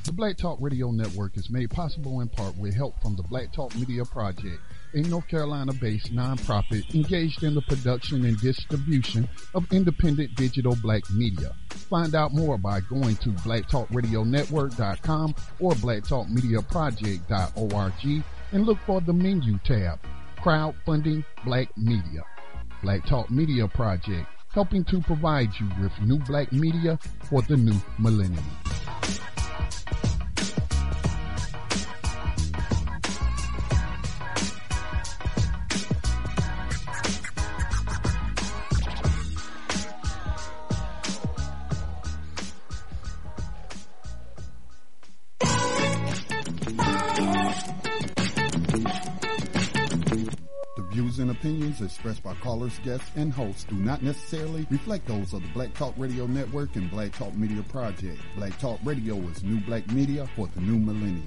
The Black Talk Radio Network is made possible in part with help from the Black Talk Media Project, a North Carolina-based nonprofit engaged in the production and distribution of independent digital black media. Find out more by going to blacktalkradionetwork.com or blacktalkmediaproject.org and look for the menu tab, Crowdfunding Black Media. Black Talk Media Project, helping to provide you with new black media for the new millennium. And opinions expressed by callers, guests, and hosts do not necessarily reflect those of the Black Talk Radio Network and Black Talk Media Project. Black Talk Radio is new black media for the new millennium.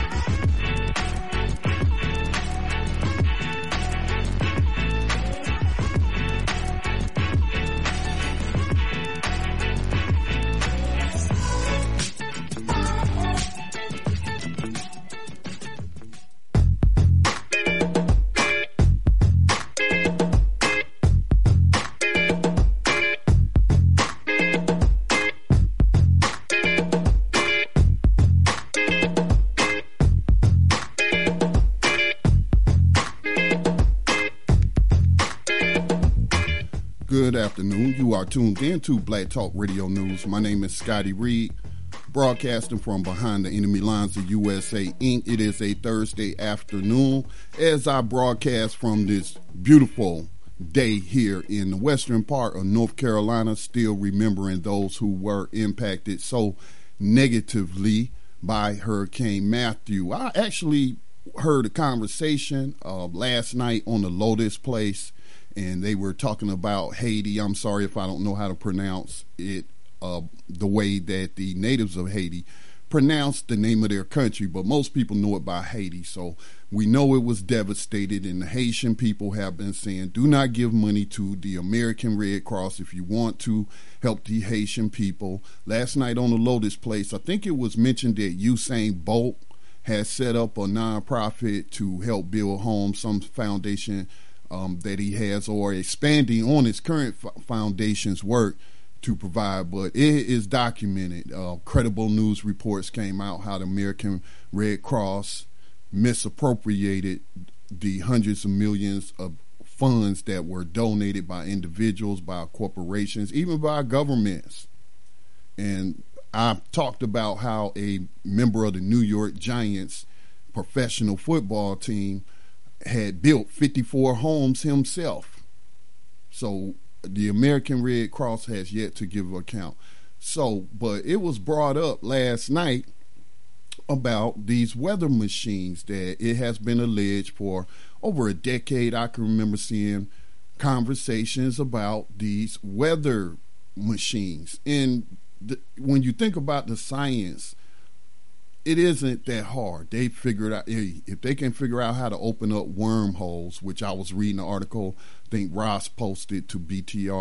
Good afternoon. You are tuned in to Black Talk Radio News. My name is Scotty Reed, broadcasting from behind the enemy lines of USA Inc. It is a Thursday afternoon as I broadcast from this beautiful day here in the western part of North Carolina, still remembering those who were impacted so negatively by Hurricane Matthew. I actually heard a conversation last night on the Lotus Place, and they were talking about Haiti. I'm sorry if I don't know how to pronounce it the way that the natives of Haiti pronounce the name of their country, but most people know it by Haiti. So we know it was devastated, and the Haitian people have been saying, do not give money to the American Red Cross if you want to help the Haitian people. Last night on the Lotus Place, I think it was mentioned that Usain Bolt has set up a nonprofit to help build homes, some foundation that he has, or expanding on his current foundation's work to provide, but it is documented. Credible news reports came out how the American Red Cross misappropriated the hundreds of millions of funds that were donated by individuals, by corporations, even by governments. And I talked about how a member of the New York Giants professional football team had built 54 homes himself. So the American Red Cross has yet to give account. So, but it was brought up last night about these weather machines that it has been alleged for over a decade. I can remember seeing conversations about these weather machines. And when you think about the science, it isn't that hard. They figured out, if they can figure out how to open up wormholes, which I was reading an article, I think Ross posted to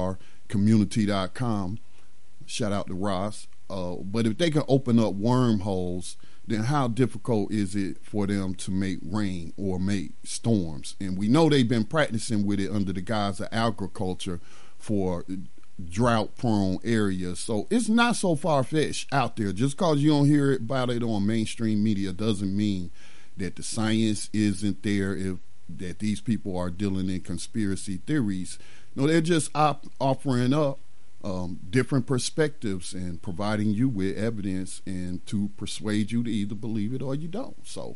BTRcommunity.com. Shout out to Ross. But if they can open up wormholes, then how difficult is it for them to make rain or make storms? And we know they've been practicing with it under the guise of agriculture for drought-prone areas. So it's not so far-fetched out there. Just because you don't hear about it on mainstream media doesn't mean that the science isn't there, that these people are dealing in conspiracy theories. No, they're just offering up different perspectives and providing you with evidence and to persuade you to either believe it or you don't. So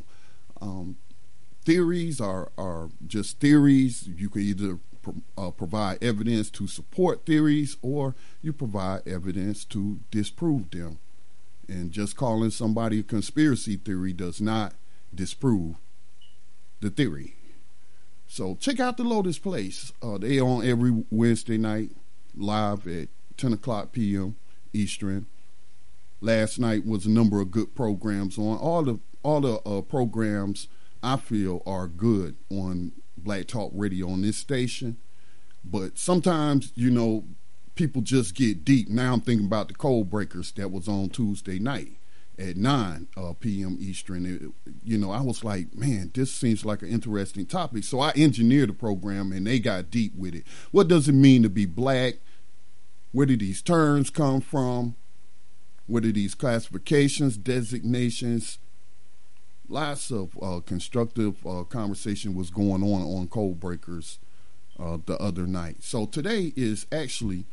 theories are just theories. You can either provide evidence to support theories, or you provide evidence to disprove them. And just calling somebody a conspiracy theory does not disprove the theory. So check out the Lotus Place. They on every Wednesday night, live at 10 o'clock p.m. Eastern. Last night was a number of good programs on. All the programs I feel are good on Black Talk Radio on this station, but sometimes, people just get deep. Now I'm thinking about the Code Breakers that was on Tuesday night. at 9 p.m. Eastern. I was like, man, this seems like an interesting topic. So I engineered the program, and they got deep with it. What does it mean to be black? Where do these terms come from? What are these classifications, designations? Lots of constructive conversation was going on Code Breakers the other night. So today is actually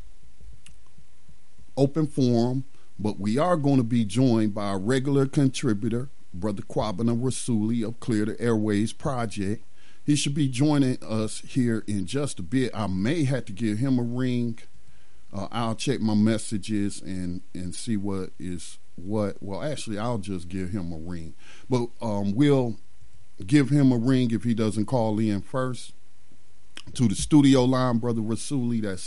open forum, but we are going to be joined by a regular contributor, Brother Kwabena Rasuli of Clear the Airways Project. He should be joining us here in just a bit. I may have to give him a ring. I'll check my messages and see what is what. Well, actually, I'll just give him a ring. But we'll give him a ring if he doesn't call in first. To the studio line, Brother Rasuli, that's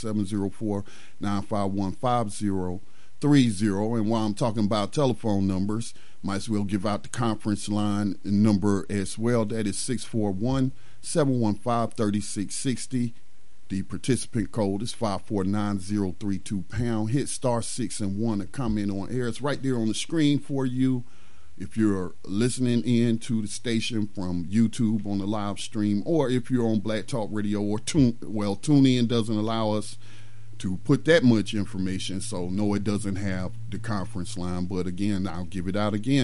704-951-5030. And while I'm talking about telephone numbers, might as well give out the conference line number as well. That is 641-715-3660. The participant code is 549032#. Hit *6 and 1 to comment on air. It's right there on the screen for you. If you're listening in to the station from YouTube on the live stream, or if you're on Black Talk Radio or TuneIn doesn't allow us to put that much information, so no, it doesn't have the conference line. But again, I'll give it out again: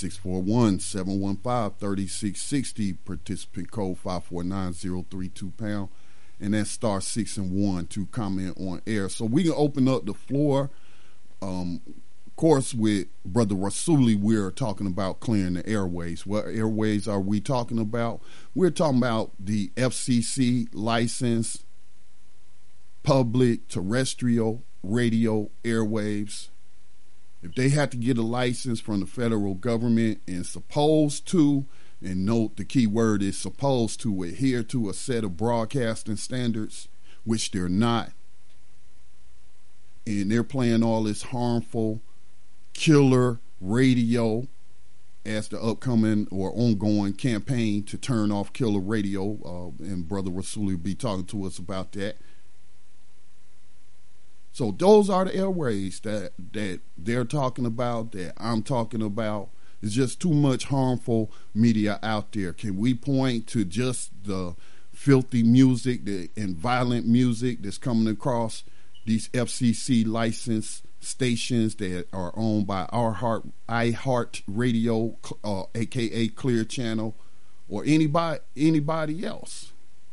641-715-3660. Participant code 549032#. And that's *6 and 1 to comment on air. So we can open up the floor. Of course, with Brother Rasuli, we're talking about clearing the airways. What airways are we talking about? We're talking about the FCC licensed public terrestrial radio airwaves. If they have to get a license from the federal government and supposed to, and note the key word is supposed to, adhere to a set of broadcasting standards, which they're not. And they're playing all this harmful killer radio as the upcoming or ongoing campaign to turn off killer radio. And Brother Rasuli will be talking to us about that. So those are the airways that they're talking about, that I'm talking about. It's just too much harmful media out there. Can we point to just the filthy music and violent music that's coming across these FCC licensed stations that are owned by iHeart Radio, aka Clear Channel, or anybody else?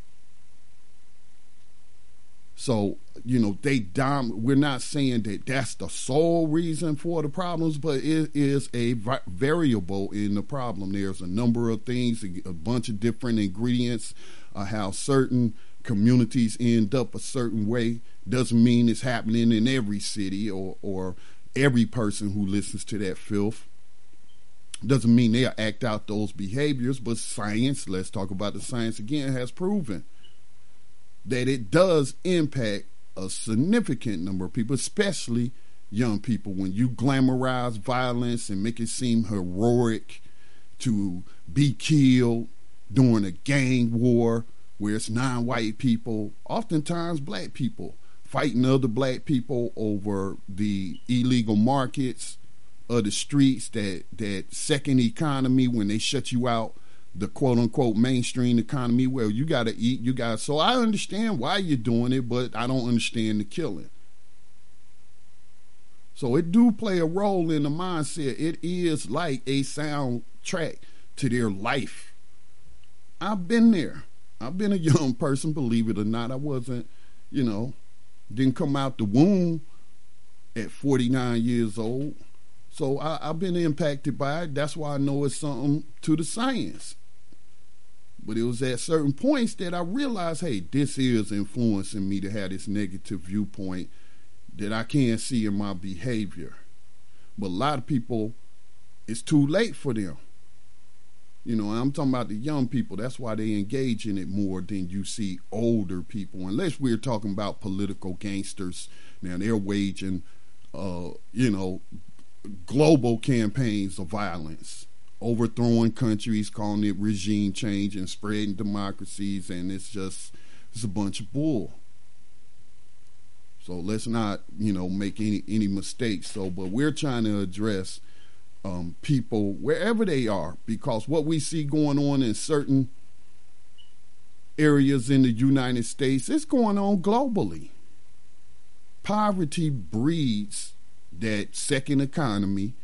So, we're not saying that that's the sole reason for the problems, but it is a variable in the problem. There's a number of things, a bunch of different ingredients, how certain communities end up a certain way. Doesn't mean it's happening in every city or every person who listens to that filth. Doesn't mean they'll act out those behaviors, but science, let's talk about the science again, has proven that it does impact a significant number of people, especially young people. When you glamorize violence and make it seem heroic to be killed during a gang war where it's non-white people, oftentimes black people, fighting other black people over the illegal markets of the streets, that second economy, when they shut you out, the quote-unquote mainstream economy, well, you got to eat, so I understand why you're doing it, but I don't understand the killing. So it do play a role in the mindset. It is like a soundtrack to their life. I've been there. I've been a young person, believe it or not. I wasn't, didn't come out the womb at 49 years old. So I've been impacted by it. That's why I know it's something to the science. But it was at certain points that I realized, hey, this is influencing me to have this negative viewpoint that I can't see in my behavior. But a lot of people, it's too late for them. I'm talking about the young people. That's why they engage in it more than you see older people. Unless we're talking about political gangsters. Now, they're waging, global campaigns of violence, overthrowing countries, calling it regime change and spreading democracies, and it's a bunch of bull. So let's not, make any mistakes. But we're trying to address people wherever they are, because what we see going on in certain areas in the United States is going on globally. Poverty breeds that second economy,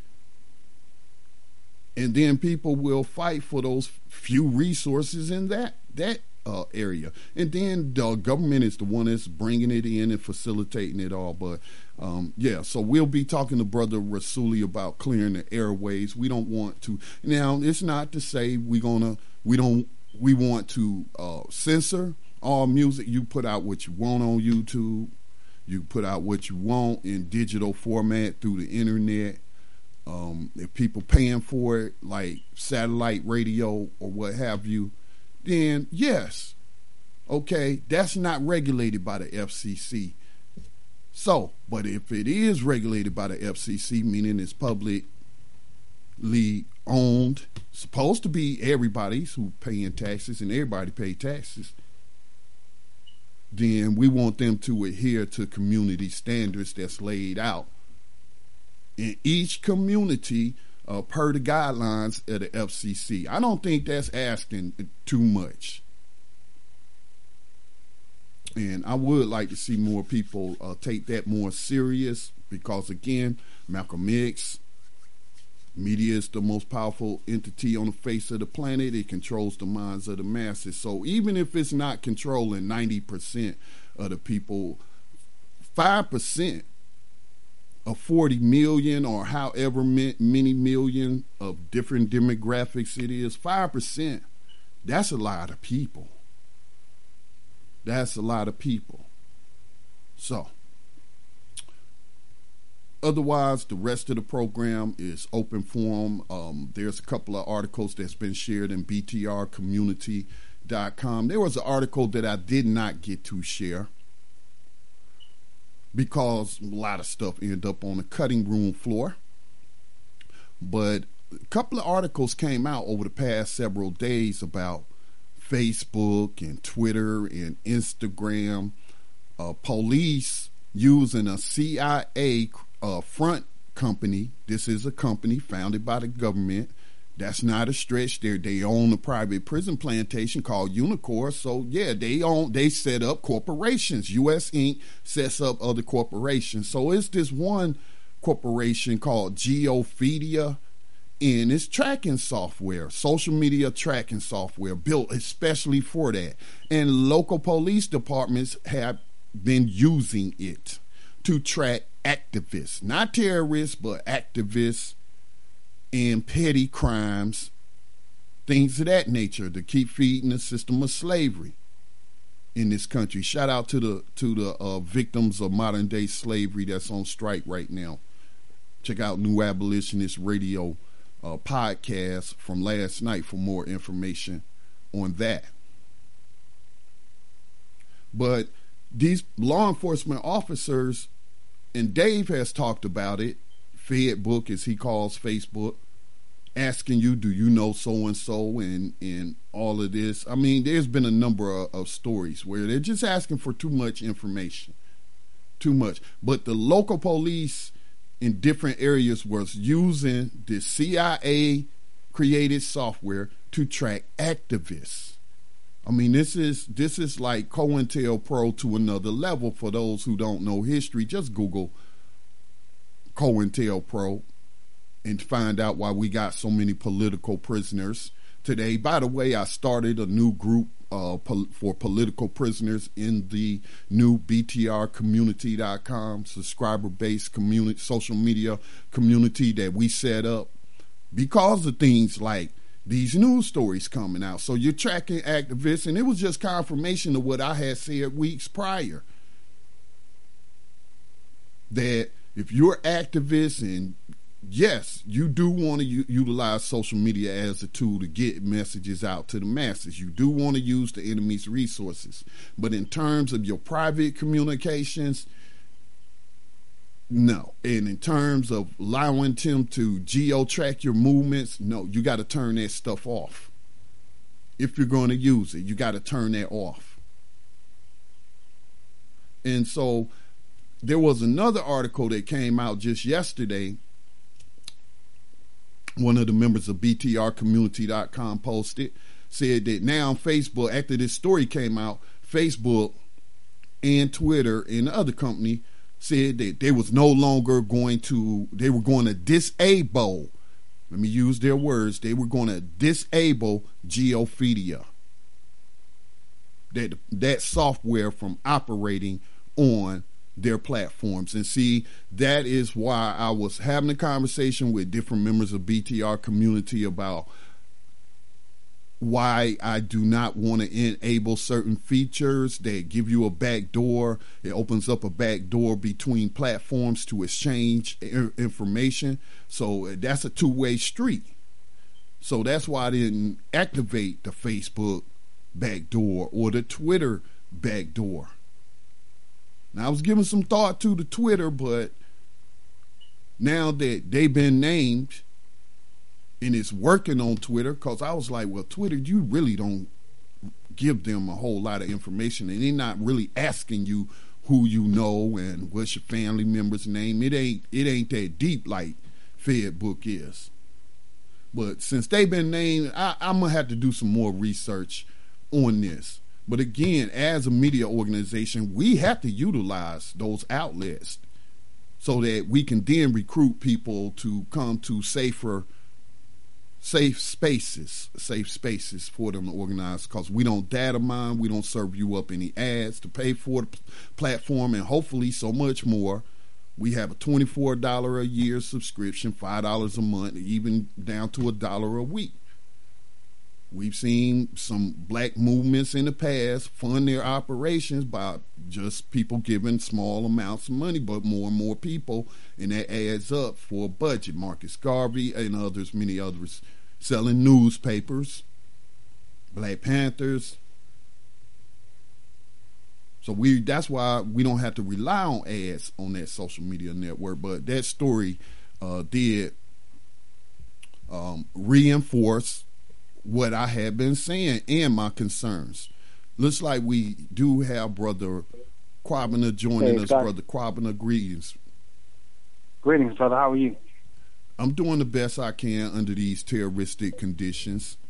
and then people will fight for those few resources in that area. And then the government is the one that's bringing it in and facilitating it all. But so we'll be talking to Brother Rasuli about clearing the airways. We don't want to. Now, it's not to say we want to censor all music. You put out what you want on YouTube. You put out what you want in digital format through the internet. If people paying for it, like satellite radio or what have you, then yes, okay, that's not regulated by the FCC. So, but if it is regulated by the FCC, meaning it's publicly owned, supposed to be everybody's who paying taxes, and everybody pay taxes, then we want them to adhere to community standards that's laid out in each community per the guidelines of the FCC. I don't think that's asking too much. And I would like to see more people take that more serious, because, again, Malcolm X, media is the most powerful entity on the face of the planet. It controls the minds of the masses. So even if it's not controlling 90% of the people, 5% of 40 million or however many million of different demographics it is, 5%, that's a lot of people. That's a lot of people. So, otherwise, the rest of the program is open forum. There's a couple of articles that's been shared in BTRcommunity.com. There was an article that I did not get to share because a lot of stuff ended up on the cutting room floor. But a couple of articles came out over the past several days about Facebook and Twitter and Instagram, police using a CIA front company. This is a company founded by the government. That's not a stretch. They own a private prison plantation called Unicor. So yeah, they set up corporations. US Inc. sets up other corporations. So it's this one corporation called Geofedia, and it's tracking software, social media tracking software built especially for that. And local police departments have been using it to track activists, not terrorists, but activists in petty crimes, things of that nature, to keep feeding the system of slavery in this country. Shout out to the victims of modern day slavery that's on strike right now. Check out New Abolitionist Radio podcast from last night for more information on that. But these law enforcement officers, and Dave has talked about it, Fedbook, as he calls Facebook, asking you, do you know so-and-so, and all of this. I mean, there's been a number of stories where they're just asking for too much information. Too much. But the local police in different areas was using the CIA-created software to track activists. I mean, this is like COINTELPRO to another level. For those who don't know history, just Google COINTELPRO and find out why we got so many political prisoners today. By the way, I started a new group for political prisoners in the new BTRcommunity.com subscriber-based community, social media community that we set up because of things like these news stories coming out. So you're tracking activists, and it was just confirmation of what I had said weeks prior, that if you're activists, and yes, you do want to utilize social media as a tool to get messages out to the masses. You do want to use the enemy's resources. But in terms of your private communications, no. And in terms of allowing them to geo-track your movements, no. You got to turn that stuff off. If you're going to use it, you got to turn that off. And so there was another article that came out just yesterday one of the members of BTRcommunity.com posted, said that now Facebook, after this story came out, Facebook and Twitter and the other company said that they was no longer they were going to disable, let me use their words, they were going to disable Geopedia, that software from operating on their platforms. And see, that is why I was having a conversation with different members of BTR community about why I do not want to enable certain features that give you a back door. It opens up a back door between platforms to exchange information. So that's a two-way street. So that's why I didn't activate the Facebook back door or the Twitter back door. Now, I was giving some thought to the Twitter, but now that they've been named and it's working on Twitter, because I was like, well, Twitter, you really don't give them a whole lot of information, and they're not really asking you who you know and what's your family member's name. It ain't that deep like Facebook is. But since they've been named, I'm going to have to do some more research on this. But again, as a media organization, we have to utilize those outlets so that we can then recruit people to come to safe spaces for them to organize, because we don't data mine, we don't serve you up any ads to pay for the platform, and hopefully so much more. We have a $24 a year subscription, $5 a month, even down to $1 a week. We've seen some black movements in the past fund their operations by just people giving small amounts of money, but more and more people, and that adds up for a budget. Marcus Garvey and others, many others, selling newspapers, Black Panthers. So that's why we don't have to rely on ads on that social media network. But that story did reinforce what I had been saying and my concerns. Looks like we do have Brother Quabana joining us. Scott. Brother Quabana, greetings. Greetings, brother. How are you? I'm doing the best I can under these terroristic conditions.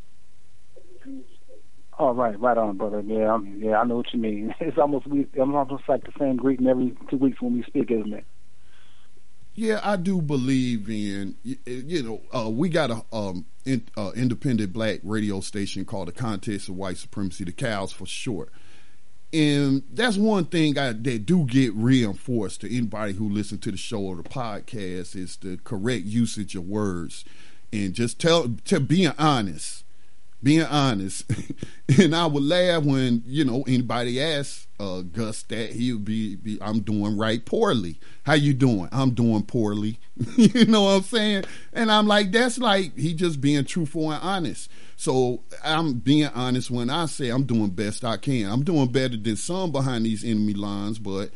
Oh, right on, brother. Yeah, I know what you mean. It's almost like the same greeting every 2 weeks when we speak, isn't it? Yeah, I do believe in, we got a independent black radio station called the Contest of White Supremacy, the COWS for short. And that's one thing that do get reinforced to anybody who listens to the show or the podcast is the correct usage of words. And just being honest. And I would laugh when, anybody asks Gus that, he would be I'm doing right poorly. How you doing? I'm doing poorly. You know what I'm saying? And I'm like, that's like he just being truthful and honest. So I'm being honest when I say I'm doing best I can. I'm doing better than some behind these enemy lines, but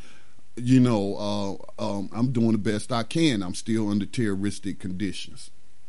I'm doing the best I can. I'm still under terroristic conditions.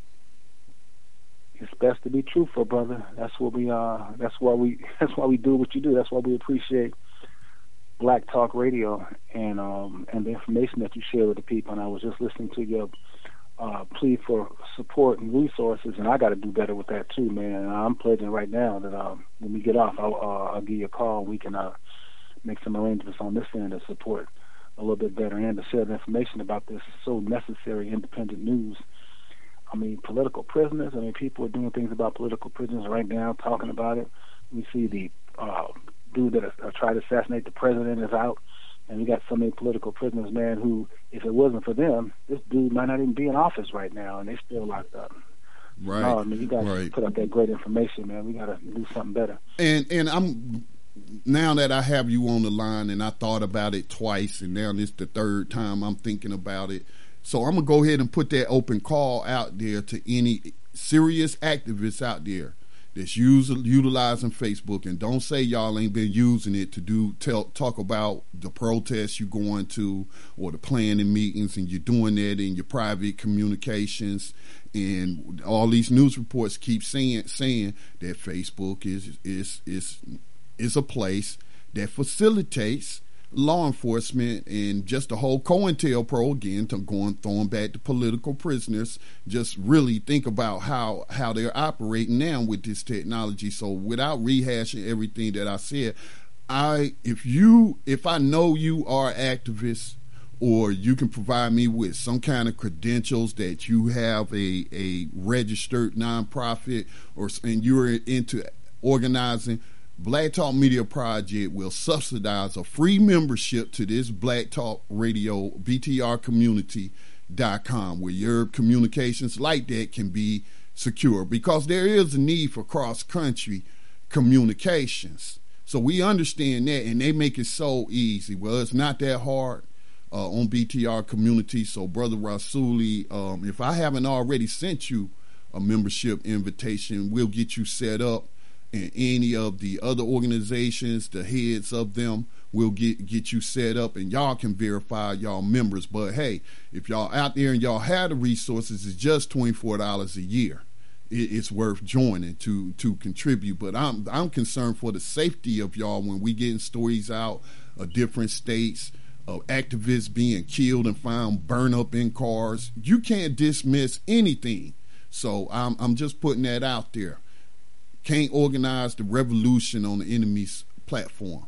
It's best to be truthful, brother. That's what we that's why we do what you do. That's why we appreciate Black Talk Radio and the information that you share with the people. And I was just listening to your plea for support and resources, and I got to do better with that too, man. And I'm pledging right now that when we get off, I'll give you a call. And we can make some arrangements on this end to support a little bit better and to share the information about this so necessary independent news. I mean, political prisoners. I mean, people are doing things about political prisoners right now, talking about it. We see the dude that tried to assassinate the president is out, and we got so many political prisoners, man, who, if it wasn't for them, this dude might not even be in office right now, and they still locked up. Right. No, I mean, you got to put up that great information, man. We got to do something better. And I'm now that I have you on the line, and I thought about it twice, and now this is the third time I'm thinking about it. So I'm going to go ahead and put that open call out there to any serious activists out there that's utilizing Facebook. And don't say y'all ain't been using it to talk about the protests you're going to or the planning meetings, and you're doing that in your private communications. And all these news reports keep saying that Facebook is a place that facilitates law enforcement and just the whole COINTELPRO, again, throwing back to political prisoners, just really think about how they're operating now with this technology. So without rehashing everything that I said, if I know you are activists, or you can provide me with some kind of credentials that you have a registered nonprofit and you're into organizing, Black Talk Media Project will subsidize a free membership to this Black Talk Radio BTRcommunity.com, where your communications like that can be secure, because there is a need for cross-country communications. So we understand that, and they make it so easy. Well, it's not that hard on BTR Community. So, Brother Rasuli, if I haven't already sent you a membership invitation, we'll get you set up. And any of the other organizations, the heads of them, will get you set up, and y'all can verify y'all members. But hey, if y'all out there and y'all have the resources, it's just $24 a year. It's worth joining to contribute. But I'm concerned for the safety of y'all when we getting stories out of different states of activists being killed and found burned up in cars. You can't dismiss anything. So I'm just putting that out there. Can't organize the revolution on the enemy's platform.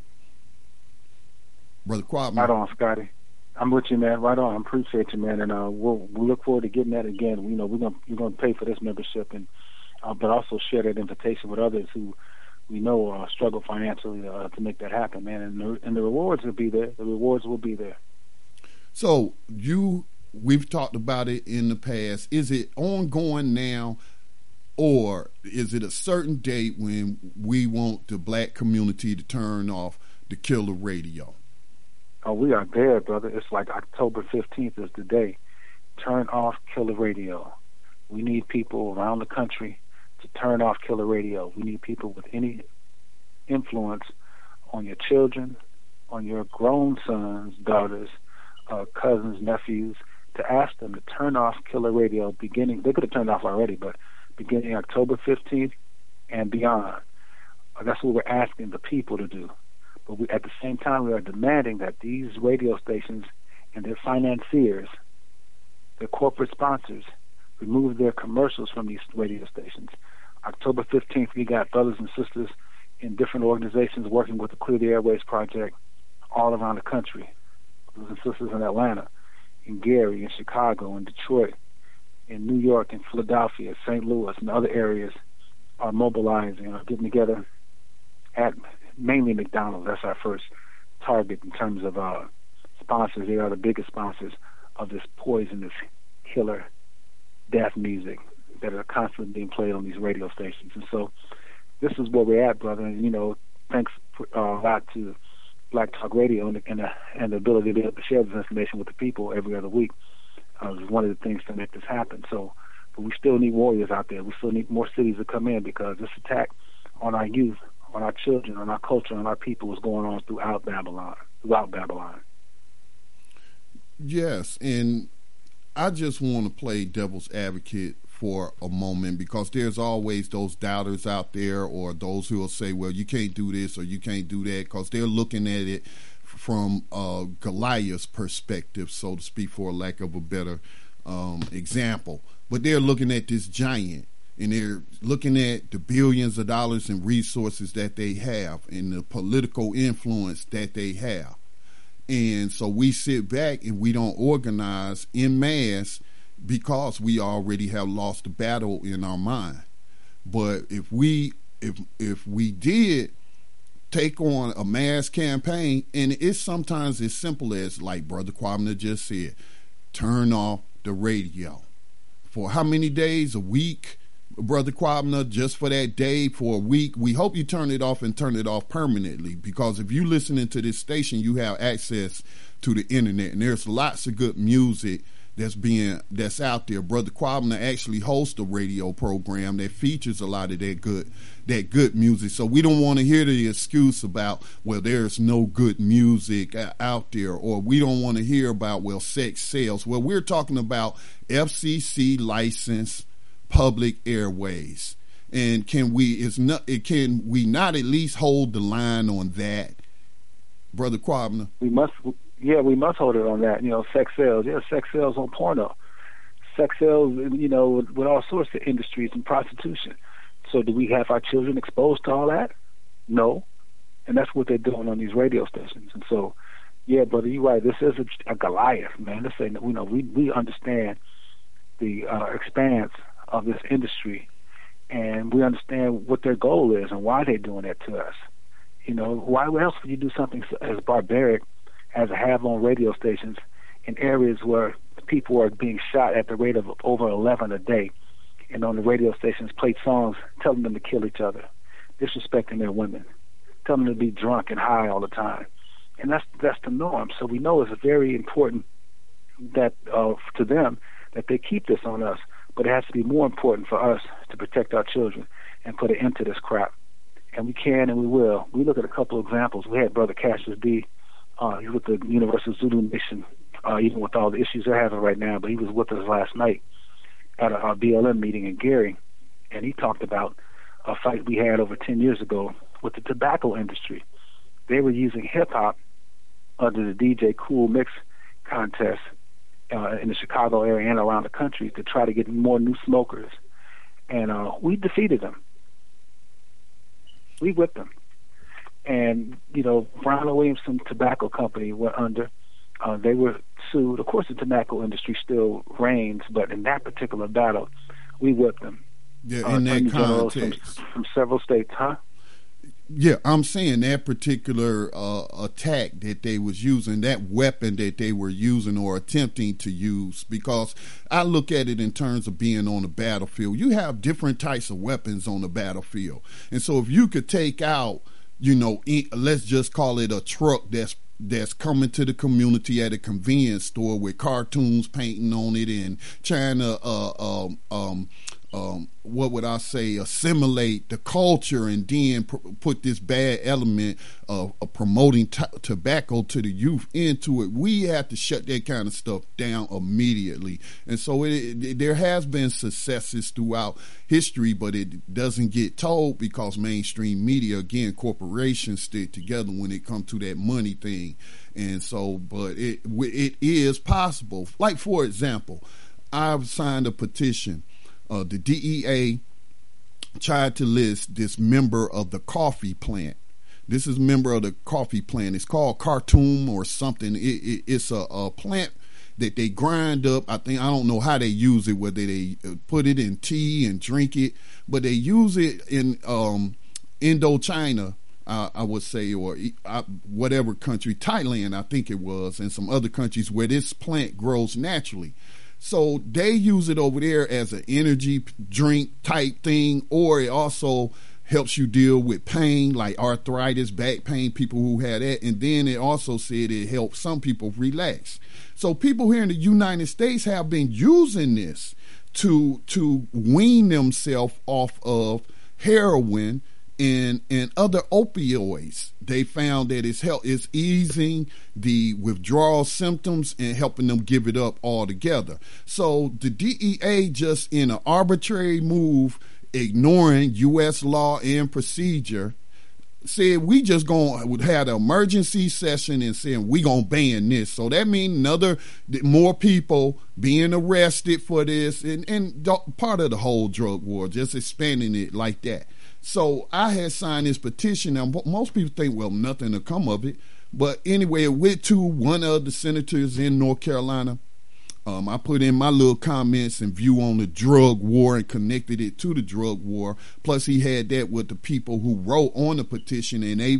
Brother Quadman. Right on, Scotty. I'm with you, man. Right on. I appreciate you, man. And we'll look forward to getting that again. You know, you're gonna pay for this membership, and but also share that invitation with others who we know struggle financially to make that happen, man. And the rewards will be there. The rewards will be there. So we've talked about it in the past. Is it ongoing now? Or is it a certain date when we want the black community to turn off the killer radio? Oh, we are there, brother. It's like October 15th is the day. Turn off killer radio. We need people around the country to turn off killer radio. We need people with any influence on your children, on your grown sons, daughters, cousins, nephews, to ask them to turn off killer radio beginning. They could have turned off already, but beginning October 15th and beyond. That's what we're asking the people to do. But at the same time, we are demanding that these radio stations and their financiers, their corporate sponsors, remove their commercials from these radio stations. October 15th, we got brothers and sisters in different organizations working with the Clear the Airways Project all around the country. Brothers and sisters in Atlanta, in Gary, in Chicago, in Detroit, in New York, in Philadelphia, St. Louis, and other areas are mobilizing, are getting together at mainly McDonald's. That's our first target in terms of sponsors. They are the biggest sponsors of this poisonous, killer, death music that are constantly being played on these radio stations. And so this is where we're at, brother. And, you know, thanks a lot to Black Talk Radio and the ability to be able to share this information with the people every other week. Is one of the things to make this happen. So, but we still need warriors out there. We still need more cities to come in, because this attack on our youth, on our children, on our culture, on our people is going on throughout Babylon. Yes, and I just want to play devil's advocate for a moment, because there's always those doubters out there, or those who will say, well, you can't do this or you can't do that, because they're looking at it from Goliath's perspective, so to speak, for lack of a better example. But they're looking at this giant, and they're looking at the billions of dollars in resources that they have and the political influence that they have. And so we sit back and we don't organize en masse, because we already have lost the battle in our mind. But if we did take on a mass campaign, and it's sometimes as simple as, like Brother Kwabena just said, turn off the radio. For how many days? A week, Brother Kwabena, just for that day, for a week. We hope you turn it off and turn it off permanently, because if you're listening to this station, you have access to the internet, and there's lots of good music that's out there. Brother Kwabena actually hosts a radio program that features a lot of that good music. So we don't want to hear the excuse about, well, there's no good music out there, or we don't want to hear about, well, sex sells. Well, we're talking about FCC licensed public airways. And can we not at least hold the line on that Brother Quabner? We must hold it on that. Sex sales. Yeah, sex sales on porno. Sex sales, with all sorts of industries and prostitution. So do we have our children exposed to all that? No. And that's what they're doing on these radio stations. And so, yeah, brother, you're right. This is a Goliath, man. This ain't, we understand the expanse of this industry, and we understand what their goal is and why they're doing that to us. Why else would you do something as barbaric as have on radio stations in areas where people are being shot at the rate of over 11 a day, and on the radio stations play songs telling them to kill each other, disrespecting their women, telling them to be drunk and high all the time. And that's the norm. So we know it's very important that to them that they keep this on us, but it has to be more important for us to protect our children and put an end to this crap. And we can and we will. We look at a couple of examples. We had Brother Cassius D. He's with the Universal Zulu Nation, even with all the issues they're having right now, but he was with us last night at a BLM meeting in Gary, and he talked about a fight we had over 10 years ago with the tobacco industry. They were using hip-hop under the DJ Cool Mix contest in the Chicago area and around the country to try to get more new smokers. And we defeated them. We whipped them. And, Brown & Williamson Tobacco Company went under. They were sued. Of course, the tobacco industry still reigns, but in that particular battle, we whipped them. Yeah, in that context. From several states, huh? Yeah, I'm saying that particular attack that they was using, that weapon that they were using or attempting to use, because I look at it in terms of being on the battlefield. You have different types of weapons on the battlefield. And so if you could take out, let's just call it a truck that's coming to the community at a convenience store with cartoons painting on it and trying to assimilate the culture, and then put this bad element of promoting tobacco to the youth into it. We have to shut that kind of stuff down immediately. And so there has been successes throughout history, but it doesn't get told because mainstream media, again, corporations stick together when it comes to that money thing. And so, but it is possible. Like, for example, I've signed a petition. The DEA tried to list this member of the coffee plant. This is a member of the coffee plant. It's called Khartoum or something. It's a plant that they grind up. I don't know how they use it, whether they put it in tea and drink it, but they use it in Indochina, I would say, or whatever country, Thailand, I think it was, and some other countries where this plant grows naturally. So they use it over there as an energy drink type thing, or it also helps you deal with pain like arthritis, back pain, people who had that. And then it also said it helps some people relax. So people here in the United States have been using this to wean themselves off of heroin and other opioids. They found that it's easing the withdrawal symptoms and helping them give it up altogether. So the DEA, just in an arbitrary move, ignoring U.S. law and procedure, said we just going to have an emergency session and saying we going to ban this. So that means more people being arrested for this, and part of the whole drug war, just expanding it like that. So I had signed this petition. Now, most people think, well, nothing will come of it. But anyway, it went to one of the senators in North Carolina. I put in my little comments and view on the drug war and connected it to the drug war. Plus, he had that with the people who wrote on the petition, and they,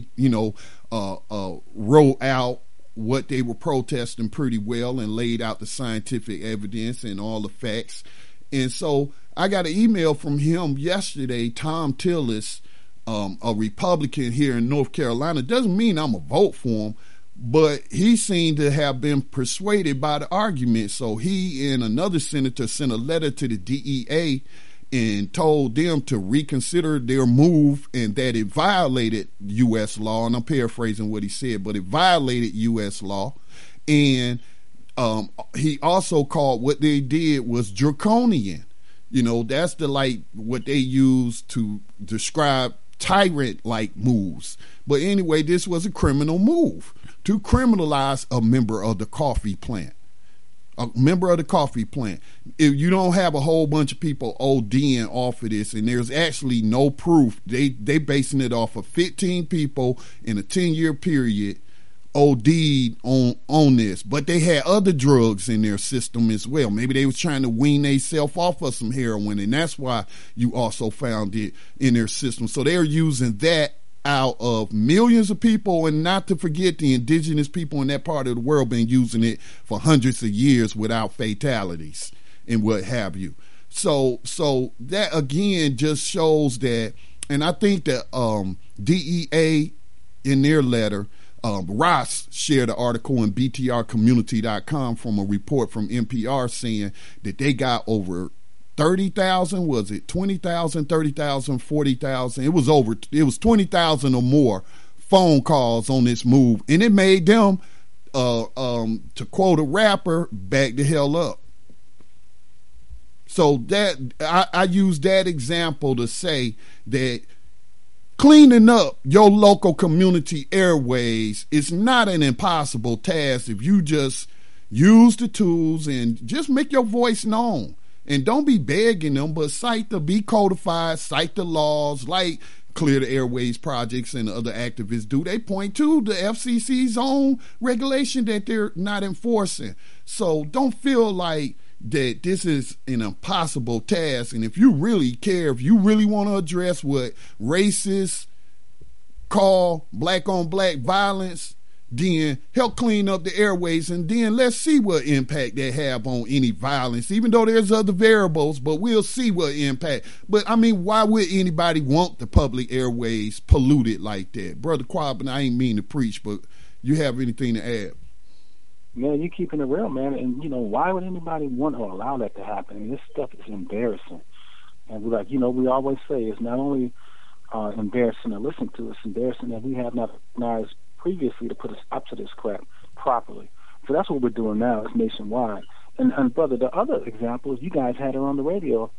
wrote out what they were protesting pretty well and laid out the scientific evidence and all the facts. And so I got an email from him yesterday, Tom Tillis, a Republican here in North Carolina. Doesn't mean I'm a vote for him, but he seemed to have been persuaded by the argument. So he and another senator sent a letter to the DEA and told them to reconsider their move and that it violated U.S. law. And I'm paraphrasing what he said, but it violated U.S. law. And he also called what they did was draconian. That's what they use to describe tyrant-like moves. But anyway, this was a criminal move to criminalize a member of the coffee plant. A member of the coffee plant. If you don't have a whole bunch of people ODing off of this, and there's actually no proof, they basing it off of 15 people in a 10-year period OD'd on this, but they had other drugs in their system as well. Maybe they was trying to wean themselves off of some heroin, and that's why you also found it in their system. So they're using that out of millions of people, and not to forget the indigenous people in that part of the world been using it for hundreds of years without fatalities and what have you. So that again just shows that, and I think that DEA in their letter, Ross shared an article in BTRcommunity.com from a report from NPR saying that they got over 30,000, was it 20,000, 30,000, 40,000? It was 20,000 or more phone calls on this move, and it made them, to quote a rapper, back the hell up. So that I use that example to say that cleaning up your local community airways is not an impossible task if you just use the tools and just make your voice known. And don't be begging them, but cite the Be Codified, cite the laws like Clear the Airways projects and other activists do. They point to the FCC's own regulation that they're not enforcing. So don't feel like that this is an impossible task. And if you really care, if you really want to address what racists call black on black violence, then help clean up the airways, and then let's see what impact they have on any violence, even though there's other variables, but we'll see what impact. But I mean, why would anybody want the public airways polluted like that? Brother Quabbin, I ain't mean to preach, but you have anything to add? Man, you keeping it real, man. And, why would anybody want to allow that to happen? I mean, this stuff is embarrassing. And we always say it's not only embarrassing to listen to, it's embarrassing that we have not recognized previously to put a stop to this crap properly. So that's what we're doing now. It's nationwide. And brother, the other example is you guys had her on the radio.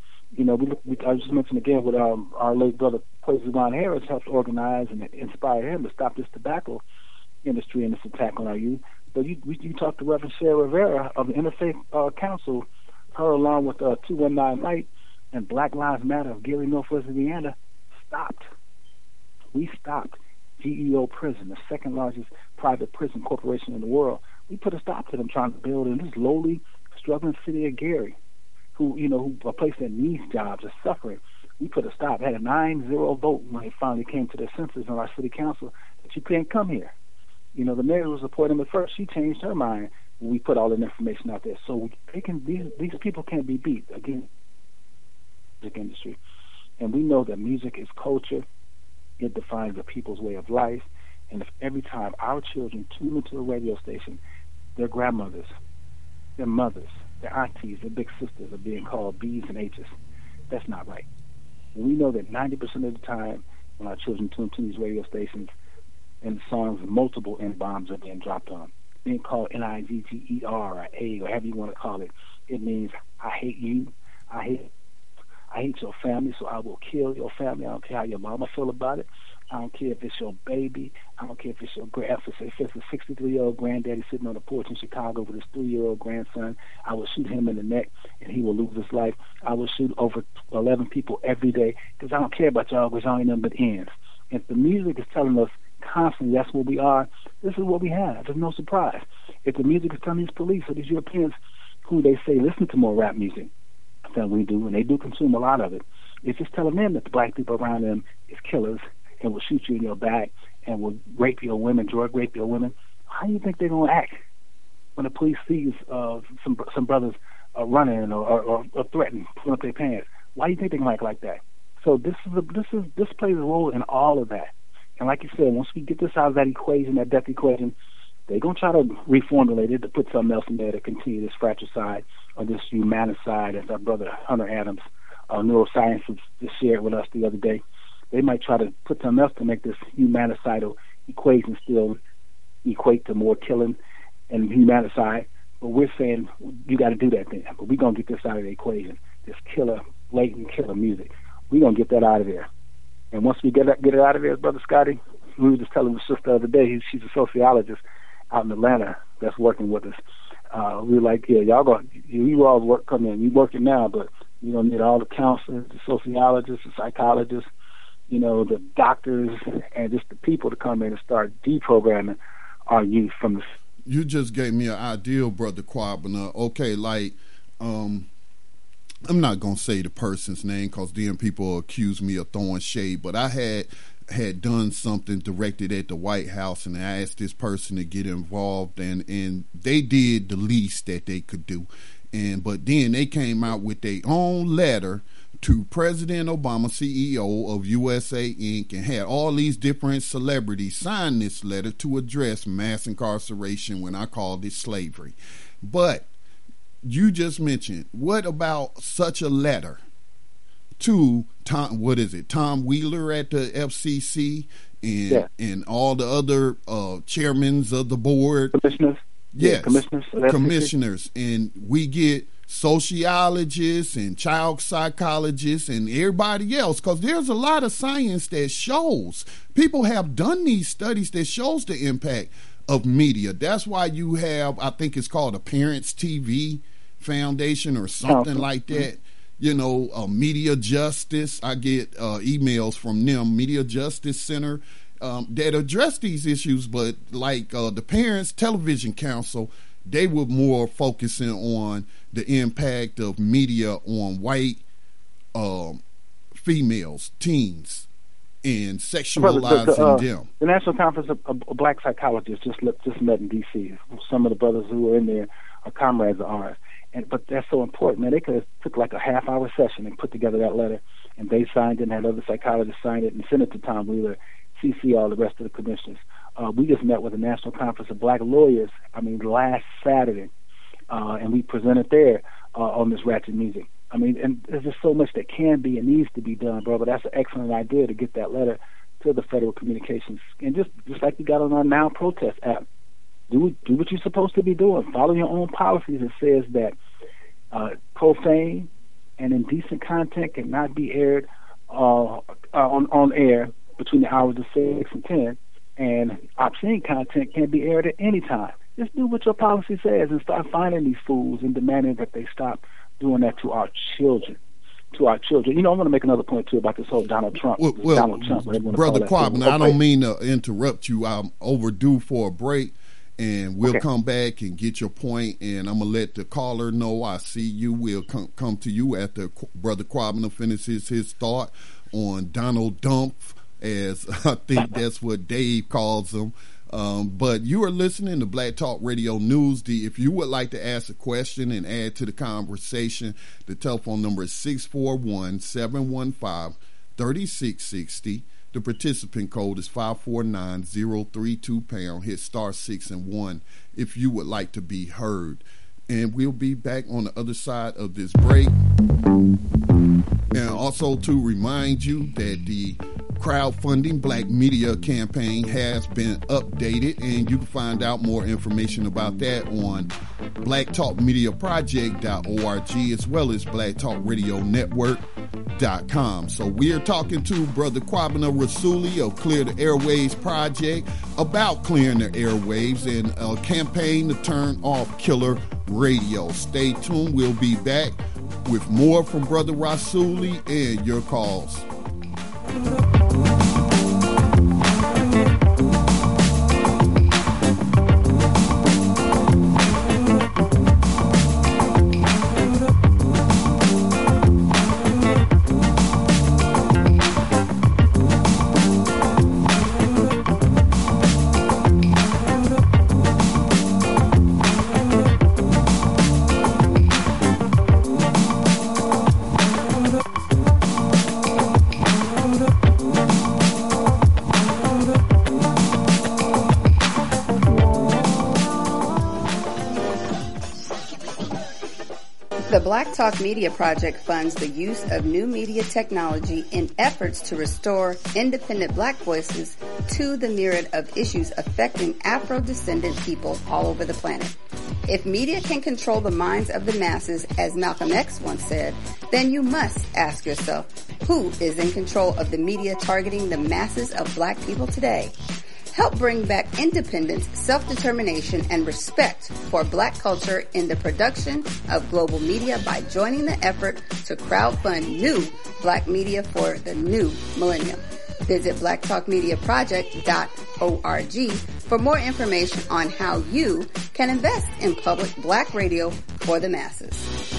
I just mentioned again with our late brother Kwesi Ron Harris helped organize and inspire him to stop this tobacco industry and this attack on our youth. But you talked to Reverend Sarah Rivera of the Interfaith Council, her along with 219 Light and Black Lives Matter of Gary, Northwest Indiana, stopped. We stopped GEO Prison, the second largest private prison corporation in the world. We put a stop to them trying to build in this lowly, struggling city of Gary, who a place that needs jobs is suffering. We put a stop. Had a 9-0 vote when they finally came to their senses on our city council that you can't come here. The mayor was supporting them at first. She changed her mind when we put all that information out there. So these people can't be beat again. Music industry, and we know that music is culture. It defines the people's way of life. And if every time our children tune into a radio station, their grandmothers, their mothers, their aunties, their big sisters are being called B's and H's, that's not right. We know that 90% of the time when our children tune to these radio stations and the songs, multiple N-bombs are being dropped on. Being called Nigger or A or however you want to call it. It means I hate you, I hate your family, so I will kill your family. I don't care how your mama feel about it. I don't care if it's your baby. I don't care if it's your if it's a 63-year-old granddaddy sitting on the porch in Chicago with his 3-year-old grandson. I will shoot him in the neck and he will lose his life. I will shoot over 11 people every day because I don't care about y'all because y'all ain't nothing but ends. If the music is telling us constantly that's what we are, this is what we have. There's no surprise. If the music is telling these police or these Europeans who they say listen to more rap music than we do, and they do consume a lot of it, it's just telling them that the black people around them is killers and will shoot you in your back and will rape your women, drug rape your women. How do you think they're going to act when the police sees some brothers running or threatening, pulling up their pants? Why do you think they're going to act like that? So this plays a role in all of that. And like you said, once we get this out of that equation, that death equation, they're going to try to reformulate it to put something else in there to continue this fratricide or this humanicide, as our brother Hunter Adams, neuroscience, just shared with us the other day. They might try to put something else to make this humanicidal equation still equate to more killing and humanicide. But we're saying you got to do that then. But we're going to get this out of the equation, this killer, blatant killer music. We're going to get that out of there. And once we get it out of there, Brother Scotty, we were just telling the sister the other day, she's a sociologist out in Atlanta that's working with us. We were like, yeah, you all come in. You working now, but you don't need all the counselors, the sociologists, the psychologists, the doctors, and just the people to come in and start deprogramming our youth from the. You just gave me an idea, Brother Kwabena. Okay, I'm not going to say the person's name because then people accuse me of throwing shade, but I had done something directed at the White House, and I asked this person to get involved, and they did the least that they could do. But then they came out with their own letter to President Obama, CEO of USA Inc., and had all these different celebrities sign this letter to address mass incarceration when I called it slavery. But you just mentioned, what about such a letter to Tom Wheeler at the FCC and all the other chairmen of the board? Commissioners. Yes, yeah, commissioners. And we get sociologists and child psychologists and everybody else, because there's a lot of science that shows, people have done these studies that shows the impact of media. That's why you have, I think it's called a Parents TV Foundation or something like that. Media Justice. I get emails from them, Media Justice Center, that address these issues. But like the Parents Television Council, they were more focusing on the impact of media on white females, teens, and sexualizing them. The National Conference of Black Psychologists just met in D.C. Some of the brothers who are in there are comrades of ours. But that's so important, man. They could have took like a half-hour session and put together that letter, and they signed it and had other psychologists sign it and send it to Tom Wheeler, CC all the rest of the commissioners. We just met with the National Conference of Black Lawyers, last Saturday, and we presented there on this ratchet music. And there's just so much that can be and needs to be done, bro, but that's an excellent idea to get that letter to the Federal Communications. And just like we got on our Now Protest app, do what you're supposed to be doing. Follow your own policies. It says that profane and indecent content cannot be aired on air between the hours of 6 and 10, and obscene content can't be aired at any time. Just do what your policy says and start finding these fools and demanding that they stop doing that to our children. I'm going to make another point, too, about this whole Donald Trump. Donald Trump, Brother Kwabena, I don't mean to interrupt you. I'm overdue for a break. And we'll come back and get your point, and I'm going to let the caller know I see you. We'll come to you after Brother Kwabena finishes his thought on Donald Dump, as I think that's what Dave calls him. But you are listening to Black Talk Radio News. If you would like to ask a question and add to the conversation, the telephone number is 641-715-3660. The participant code is 549-032#. Hit *6 and 1 if you would like to be heard. And we'll be back on the other side of this break. And also to remind you that the crowdfunding Black Media campaign has been updated, and you can find out more information about that on blacktalkmediaproject.org as well as blacktalkradionetwork.com. So we are talking to Brother Kwabena Rasuli of Clear the Airwaves Project about clearing the airwaves and a campaign to turn off killer radio. Stay tuned. We'll be back with more from Brother Rasuli and your calls. The Black Talk Media Project funds the use of new media technology in efforts to restore independent black voices to the myriad of issues affecting Afro-descendant people all over the planet. If media can control the minds of the masses, as Malcolm X once said, then you must ask yourself, who is in control of the media targeting the masses of black people today? Help bring back independence, self-determination, and respect for black culture in the production of global media by joining the effort to crowdfund new black media for the new millennium. Visit blacktalkmediaproject.org for more information on how you can invest in public black radio for the masses.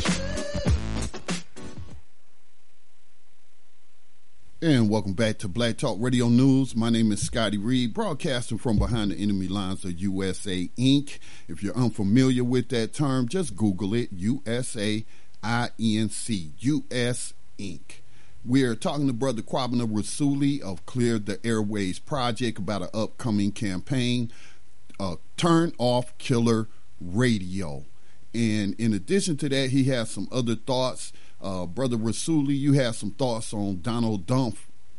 And welcome back to Black Talk Radio News. My name is Scotty Reed, broadcasting from behind the enemy lines of USA Inc. If you're unfamiliar with that term, just Google it, USA INC, US Inc. We're talking to Brother Kwabena Rasuli of Clear the Airways Project about an upcoming campaign, Turn Off Killer Radio. And in addition to that, he has some other thoughts. Brother Rasuli, you have some thoughts on Donald Trump.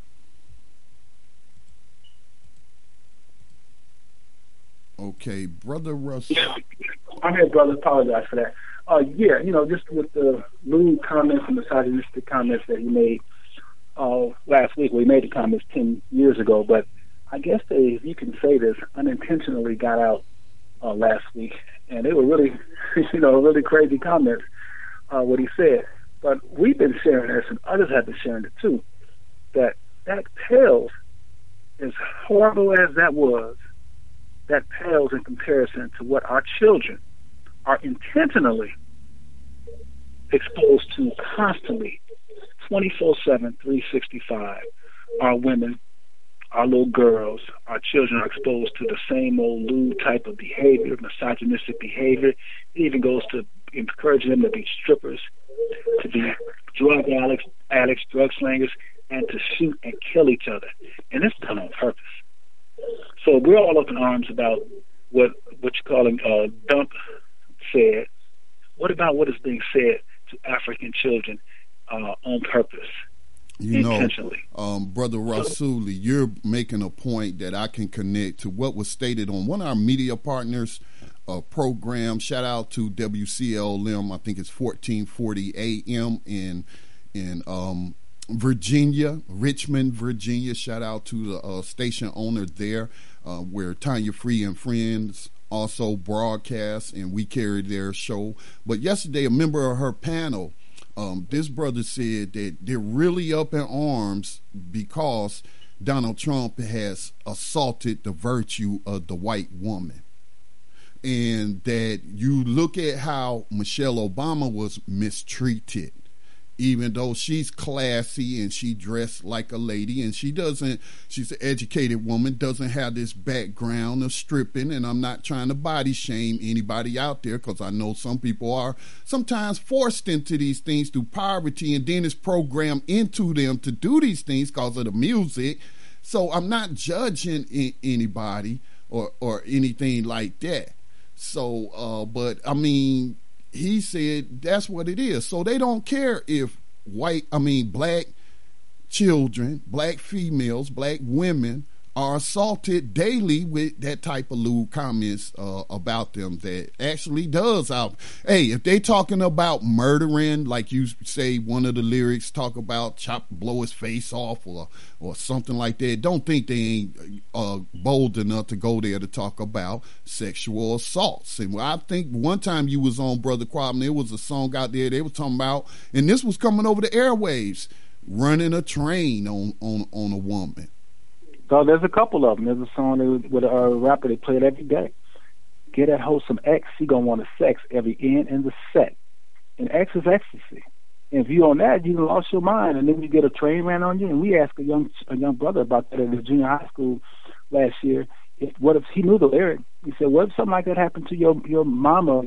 Okay, Brother Rasuli. Yeah, I'm here, brother. Apologize for that. Just with the lewd comments and misogynistic comments that he made last week. Well, he made the comments 10 years ago, but I guess they, if you can say this, unintentionally got out last week, and they were really, really crazy comments, what he said. But we've been sharing this, and others have been sharing it too, that pales, as horrible as that was, that pales in comparison to what our children are intentionally exposed to constantly, 24/7, 365. Our women, our little girls, our children are exposed to the same old lewd type of behavior, misogynistic behavior. It even goes to encouraging them to be strippers, to be drug addicts, drug slangers, and to shoot and kill each other. And it's done on purpose. So we're all up in arms about what you call him, Dump said. What about what is being said to African children on purpose? Intentionally. Brother Rasuli, you're making a point that I can connect to what was stated on one of our media partners' program. Shout out to WCLM. I think it's 1440 AM in Virginia, Richmond, Virginia. Shout out to the station owner there, where Tanya Free and Friends also broadcast, and we carry their show. But yesterday, a member of her panel, this brother said that they're really up in arms because Donald Trump has assaulted the virtue of the white woman. And that you look at how Michelle Obama was mistreated, even though she's classy and she dressed like a lady, and she's an educated woman, doesn't have this background of stripping. And I'm not trying to body shame anybody out there, because I know some people are sometimes forced into these things through poverty, and then it's programmed into them to do these things because of the music. So I'm not judging anybody or anything like that. So, but I mean, he said that's what it is. So they don't care if black children, black females, black women are assaulted daily with that type of lewd comments about them. That actually does out. Hey, if they talking about murdering, like you say, one of the lyrics talk about blow his face off or something like that, don't think they ain't bold enough to go there to talk about sexual assaults. And I think one time you was on, Brother Kwabena, there was a song out there they were talking about, and this was coming over the airwaves, running a train on a woman. So there's a couple of them. There's a song with a rapper they play it every day. Get that hoe some X, he gonna want to sex every N in the set. And X is ecstasy. And if you on that, you lost your mind, and then you get a train ran on you. And we asked a young brother about that at the junior high school last year. What if he knew the lyric? He said, "What if something like that happened to your mama?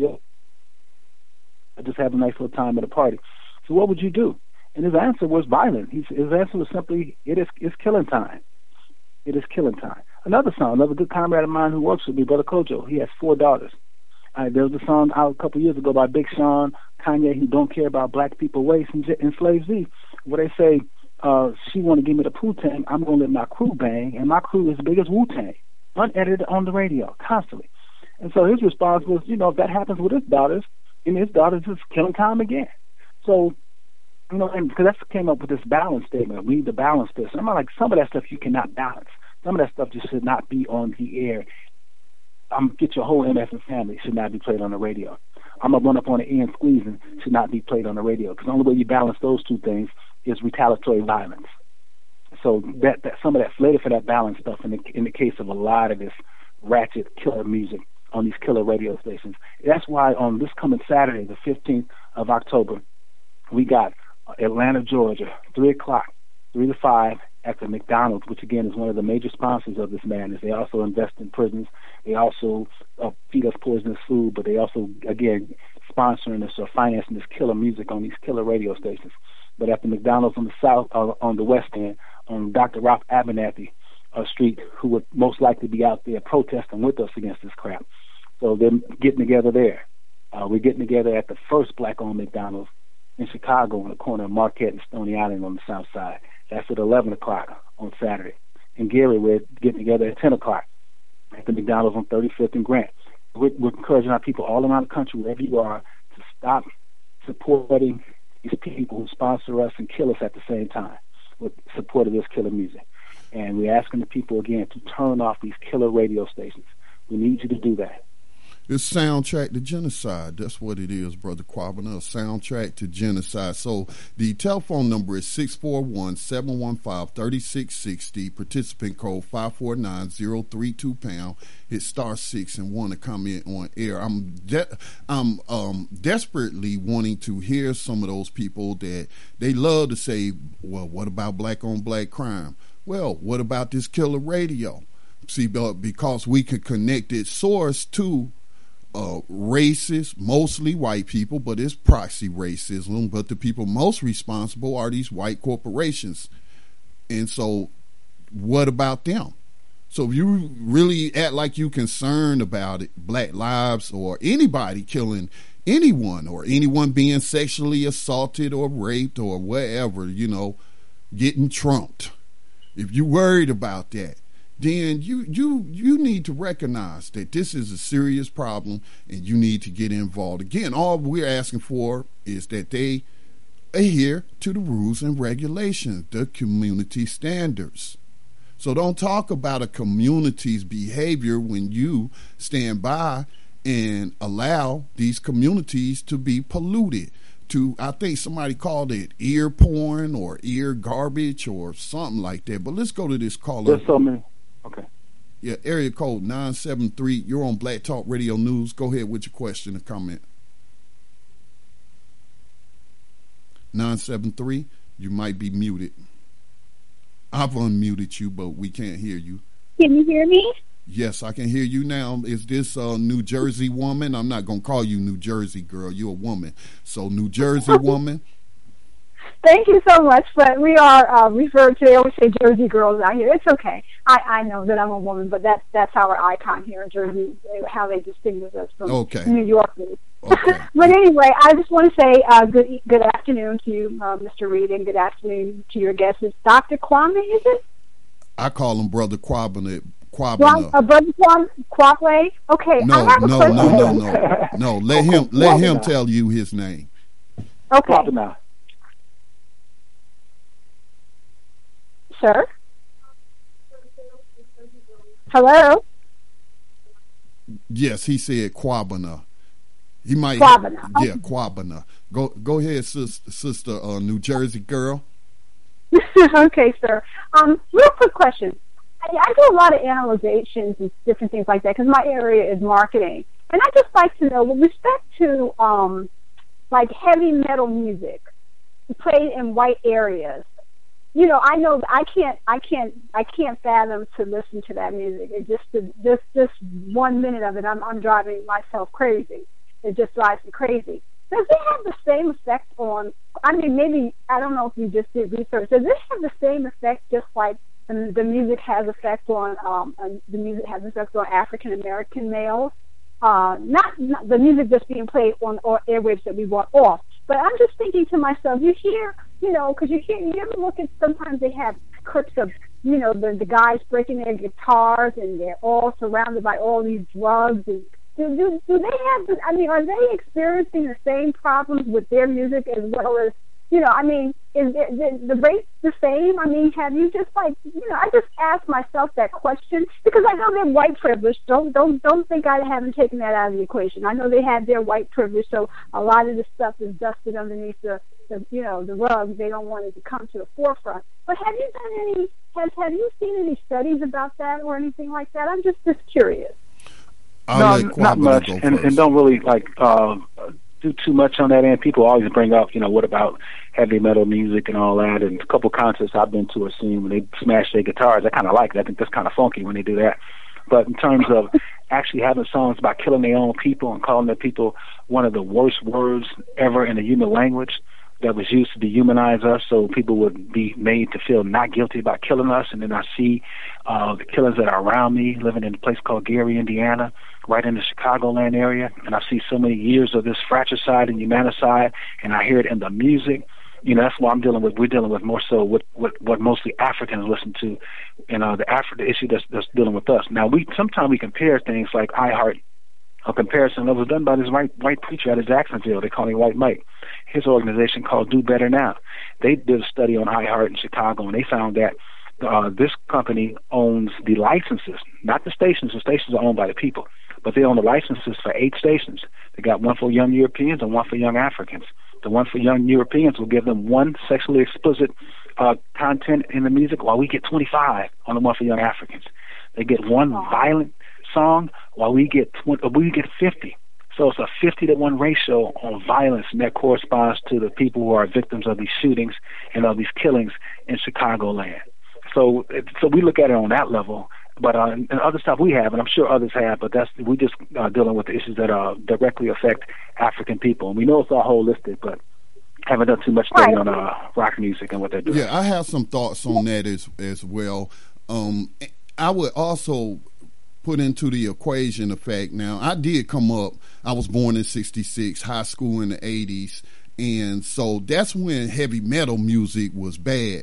Just have a nice little time at a party. So what would you do?" And his answer was violent. His answer was simply, "It's killing time. It is killing time." Another song, another good comrade of mine who works with me, Brother Kojo, he has 4 daughters. There was a song out a couple years ago by Big Sean, Kanye, who don't care about black people waist, and Slave Z, where they say, she want to give me the Poo-Tang, I'm going to let my crew bang, and my crew is as big as Wu-Tang, unedited on the radio, constantly. And so his response was, if that happens with his daughters, and his daughters is killing time again. So, and because that came up with this balance statement. We need to balance this. And I'm like, some of that stuff you cannot balance. Some of that stuff just should not be on the air. Get your whole MF and family should not be played on the radio. I'm going to run up on the Ian Squeezing should not be played on the radio, because the only way you balance those two things is retaliatory violence. So that some of that slated for that balance stuff in the case of a lot of this ratchet killer music on these killer radio stations. That's why on this coming Saturday, the 15th of October, we got Atlanta, Georgia, 3 o'clock, 3 to 5 at the McDonald's, which again is one of the major sponsors of this madness. They also invest in prisons. They also feed us poisonous food, but they also, again, sponsoring us or financing this killer music on these killer radio stations. But at the McDonald's on the south, on the west end, on Dr. Ralph Abernathy Street, who would most likely be out there protesting with us against this crap. So they're getting together there. We're getting together at the first black-owned McDonald's in Chicago on the corner of Marquette and Stony Island on the south side. That's at 11 o'clock on Saturday. In Gary, we're getting together at 10 o'clock at the McDonald's on 35th and Grant. We're encouraging our people all around the country, wherever you are, to stop supporting these people who sponsor us and kill us at the same time with support of this killer music. And we're asking the people, again, to turn off these killer radio stations. We need you to do that. It's soundtrack to genocide. That's what it is, Brother Kwabena, a soundtrack to genocide. So the telephone number is 641-715-3660. Participant code 549-032#. Hit *6 and want to comment on air. I'm desperately wanting to hear some of those people that they love to say, well, what about black on black crime? Well, what about this killer radio? See, because we can connect its source to racist, mostly white people, but it's proxy racism. But the people most responsible are these white corporations. And so what about them? So if you really act like you concerned about it, black lives or anybody killing anyone or anyone being sexually assaulted or raped or whatever, getting trumped, if you worried about that, then you need to recognize that this is a serious problem and you need to get involved. Again, all we're asking for is that they adhere to the rules and regulations, the community standards. So don't talk about a community's behavior when you stand by and allow these communities to be polluted. I think somebody called it ear porn or ear garbage or something like that. But let's go to this caller. There's so many. Okay. Yeah, area code 973. You're on Black Talk Radio News. Go ahead with your question or comment. 973, you might be muted. I've unmuted you, but we can't hear you. Can you hear me? Yes, I can hear you now. Is this a New Jersey woman? I'm not going to call you New Jersey girl. You're a woman. So New Jersey woman. Thank you so much, but we are referred to, they always say Jersey girls out here. It's okay. I know that I'm a woman, but that's our icon here in Jersey, how they distinguish us from New Yorkers. Okay. But anyway, I just want to say good afternoon to you, Mr. Reed, and good afternoon to your guests. It's Dr. Kwame, is it? I call him Brother Kwabena. Brother Kwame? Okay. No. Let him tell you his name. Okay. Kwabena. Sir? Hello? Yes, he said Kwabena. He might. Kwabena. Yeah, Kwabena. Go ahead, sister New Jersey girl. Okay, sir. Real quick question. I do a lot of analyzations and different things like that because my area is marketing. And I just like to know, with respect to like heavy metal music played in white areas, I know I can't fathom to listen to that music. It just 1 minute of it, I'm driving myself crazy. It just drives me crazy. Does it have the same effect on? Maybe I don't know if you just did research. Does it have the same effect, just like the music has effect on African American males? Not the music just being played on or airwaves that we want off. But I'm just thinking to myself, you ever look at, sometimes they have clips of, the guys breaking their guitars and they're all surrounded by all these drugs and do they have? I mean, are they experiencing the same problems with their music as well as, you know? I mean, is the rate the same? I mean, have you just like, you know? I just asked myself that question because I know they're white privileged. Don't think I haven't taken that out of the equation. I know they have their white privilege, so a lot of the stuff is dusted underneath the rug. They don't want it to come to the forefront. But have you done any? Have you seen any studies about that or anything like that? I'm just curious. No, not much, and don't really do too much on that end. People always bring up, what about heavy metal music and all that, and a couple concerts I've been to or seen when they smash their guitars, I kind of like it. I think that's kind of funky when they do that. But in terms of actually having songs about killing their own people and calling their people one of the worst words ever in the human language that was used to dehumanize us so people would be made to feel not guilty about killing us. And then I see the killers that are around me, living in a place called Gary, Indiana, right in the Chicagoland area, and I see so many years of this fratricide and humanicide, and I hear it in the music. That's what we're dealing with more so what mostly Africans listen to, and the issue that's dealing with us. Now, sometimes we compare things like iHeart. A comparison that was done by this white preacher out of Jacksonville. They call him White Mike. His organization called Do Better Now. They did a study on iHeart in Chicago, and they found that this company owns the licenses, not the stations. The stations are owned by the people, but they own the licenses for 8 stations. They got one for young Europeans and one for young Africans. The one for young Europeans will give them 1 sexually explicit content in the music, while we get 25 on the one for young Africans. They get 1 violent song, while we get 50. So it's a 50-to-1 ratio on violence, and that corresponds to the people who are victims of these shootings and of these killings in Chicagoland. So we look at it on that level. But and other stuff we have, and I'm sure others have, but we just dealing with the issues that directly affect African people. And we know it's all holistic, but haven't done too much study on rock music and what they're doing. Yeah, I have some thoughts on that as well. I would also put into the equation the fact, now, I did come up, I was born in 66, high school in the 80s, and so that's when heavy metal music was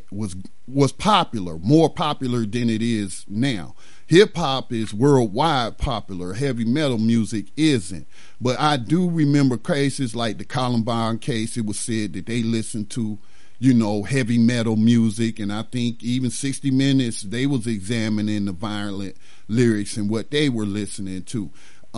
popular, more popular than it is now. Hip-hop is worldwide popular. Heavy metal music isn't. But I do remember cases like the Columbine case. It was said that they listened to, heavy metal music, and I think even 60 Minutes, they was examining the violent lyrics and what they were listening to.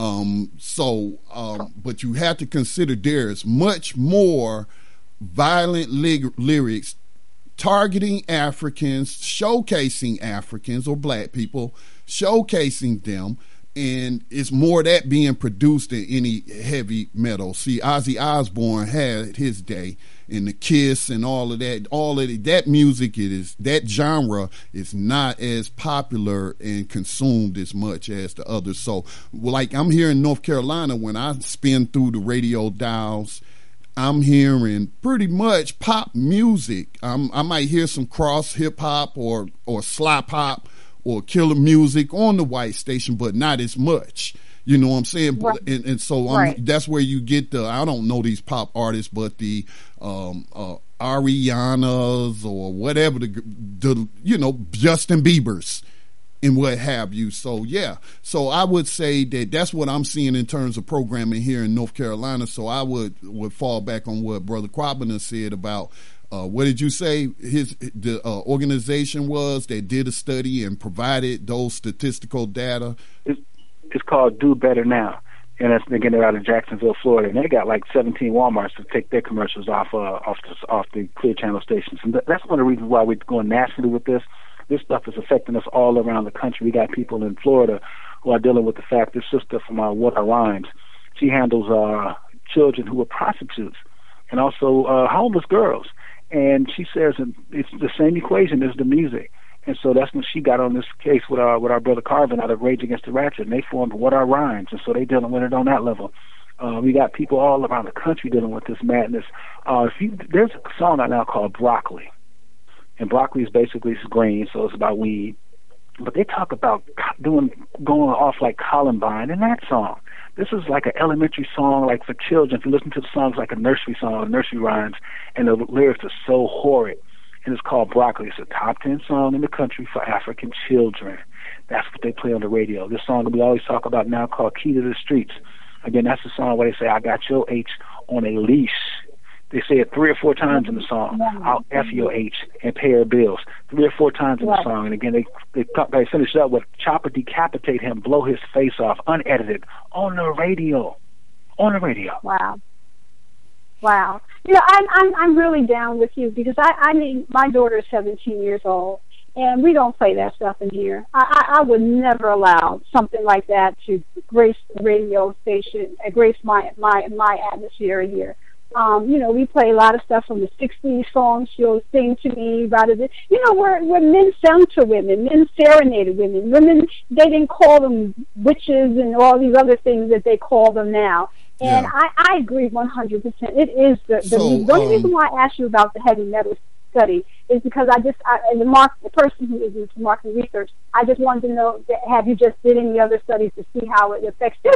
But you have to consider there's much more violent lyrics targeting Africans, showcasing Africans or black people, showcasing them, and it's more of that being produced than any heavy metal. See, Ozzy Osbourne had his day, and the Kiss and all of that music, that genre is not as popular and consumed as much as the others. So, like, I'm here in North Carolina, when I spin through the radio dials, I'm hearing pretty much pop music. I might hear some cross hip hop or slap hop or killer music on the white station, but not as much. You know what I'm saying? Right. And so that's where you get I don't know these pop artists, but the Arianas or whatever, the Justin Bieber's and what have you. So, yeah. So I would say that's what I'm seeing in terms of programming here in North Carolina. So I would fall back on what Brother Quabana said about what did you say the organization was that did a study and provided those statistical data? It's called Do Better Now, and they're out of Jacksonville, Florida, and they got like 17 Walmarts to take their commercials off the Clear Channel stations, and that's one of the reasons why we're going nationally with this. This stuff is affecting us all around the country. We got people in Florida who are dealing with the fact this sister from What Are Rhymes, she handles children who are prostitutes and also homeless girls, and she says it's the same equation as the music. And so that's when she got on this case with our brother Carvin out of Rage Against the Ratchet, and they formed What Are Rhymes, and so they dealing with it on that level. We got people all around the country dealing with this madness. There's a song out now called Broccoli, and broccoli is basically green, so it's about weed. But they talk about going off like Columbine in that song. This is like an elementary song, like for children. If you listen to the songs, like a nursery song, nursery rhymes, and the lyrics are so horrid. And it's called Broccoli. It's a top 10 song in the country for African children. That's what they play on the radio. This song that we always talk about now called Key to the Streets. Again, that's the song where they say, I got your H on a leash. They say it 3 or 4 times in the song. I'll F your H and pay her bills. 3 or 4 times in the song. And again, they finish it up with chop or decapitate him, blow his face off, unedited, on the radio. On the radio. Wow. You know, I'm really down with you because I mean, my daughter is 17 years old, and we don't play that stuff in here. I would never allow something like that to grace the radio station, grace my atmosphere here. You know, we play a lot of stuff from the 60s songs she'll sing to me rather than, you know, where men sung to women, men serenaded women. Women, they didn't call them witches and all these other things that they call them now. And I agree 100%. It is the only reason why I asked you about the heavy metal study is because as the person who is into market research, I just wanted to know, have you just did any other studies to see how it affects just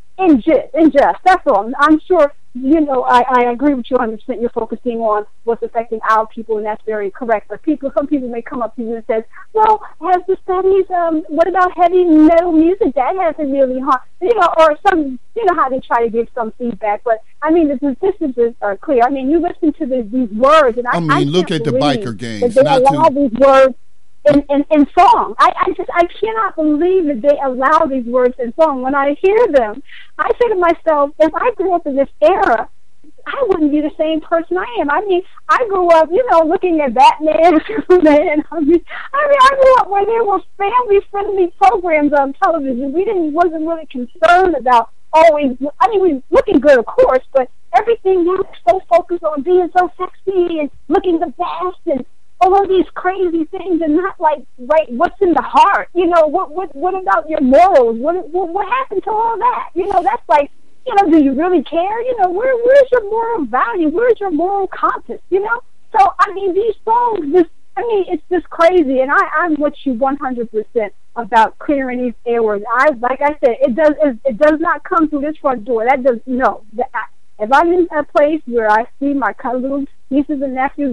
that's all. I'm sure, you know, I agree with you 100%. You're focusing on what's affecting our people, and that's very correct. But some people may come up to you and say, well, has the studies, what about heavy metal music? That hasn't really harmed, you know, or some, you know, how they try to give some feedback. But, I mean, the statistics are clear. I mean, you listen to these words, and I mean, look at the biker gangs. They allow these words in song. I cannot believe that they allow these words in song. When I hear them, I say to myself, if I grew up in this era, I wouldn't be the same person I am. I mean, I grew up, you know, looking at Batman, Superman. I grew up where there were family-friendly programs on television. We wasn't really concerned about always, I mean, we were looking good, of course, but everything now is so focused on being so sexy and looking the best and all of these crazy things, and not like, right, what's in the heart? You know, what about your morals? What happened to all that? You know, that's like, you know, do you really care? You know, where's your moral value? Where's your moral compass? You know? So, I mean, these songs, it's just crazy, and I'm with you 100% about clearing these airways. Like I said, it does not come through this front door. That does, no. If I'm in a place where I see my little nieces and nephews,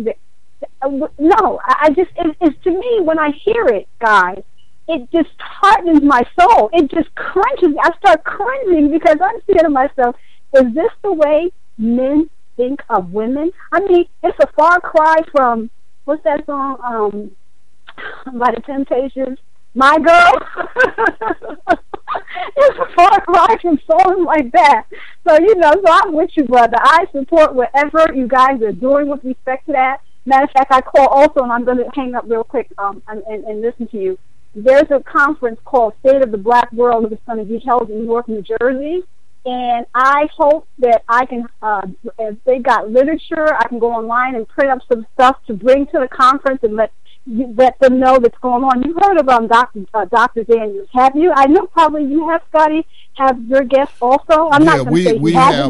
no, it's to me, when I hear it, guys, it just hardens my soul. It just crunches. I start cringing because I'm saying to myself, is this the way men think of women? I mean, it's a far cry from, what's that song, by the Temptations, My Girl? It's a far cry from songs like that. So, you know, so I'm with you, brother. I support whatever you guys are doing with respect to that. Matter of fact, I call also, and I'm going to hang up real quick and listen to you. There's a conference called State of the Black World that's going to be held in Newark, New Jersey, and I hope that I can, if they got literature, I can go online and print up some stuff to bring to the conference and let them know that's going on. You heard of Dr. Daniels, have you? I know probably you have, Scotty. Have your guests also? I'm not going to say we have.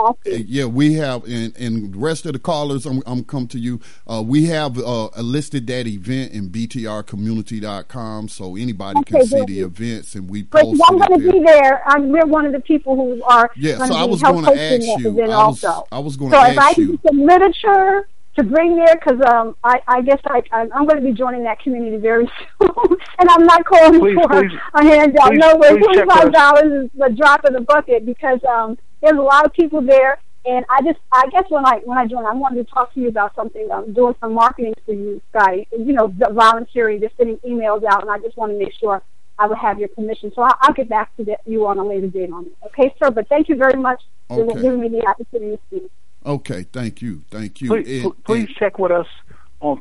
We have, and the rest of the callers, I'm come to you. We have listed that event in btrcommunity.com, so anybody can see the events, and we post it. I'm going to be there. We're one of the people who are. Yeah, so I was going to ask you. I was going to ask you. So if I can get some literature to bring there, because I guess I'm going to be joining that community very soon, and I'm not calling for a handout. No way, $25 is a drop in the bucket, because there's a lot of people there, and I guess when I join, I wanted to talk to you about something. I'm doing some marketing for you, Scotty. You know, volunteering, just sending emails out, and I just want to make sure I would have your permission. So I'll get back to you on a later date on it. Okay, sir. But thank you very much for giving me the opportunity to speak. Okay, thank you. Please check with us on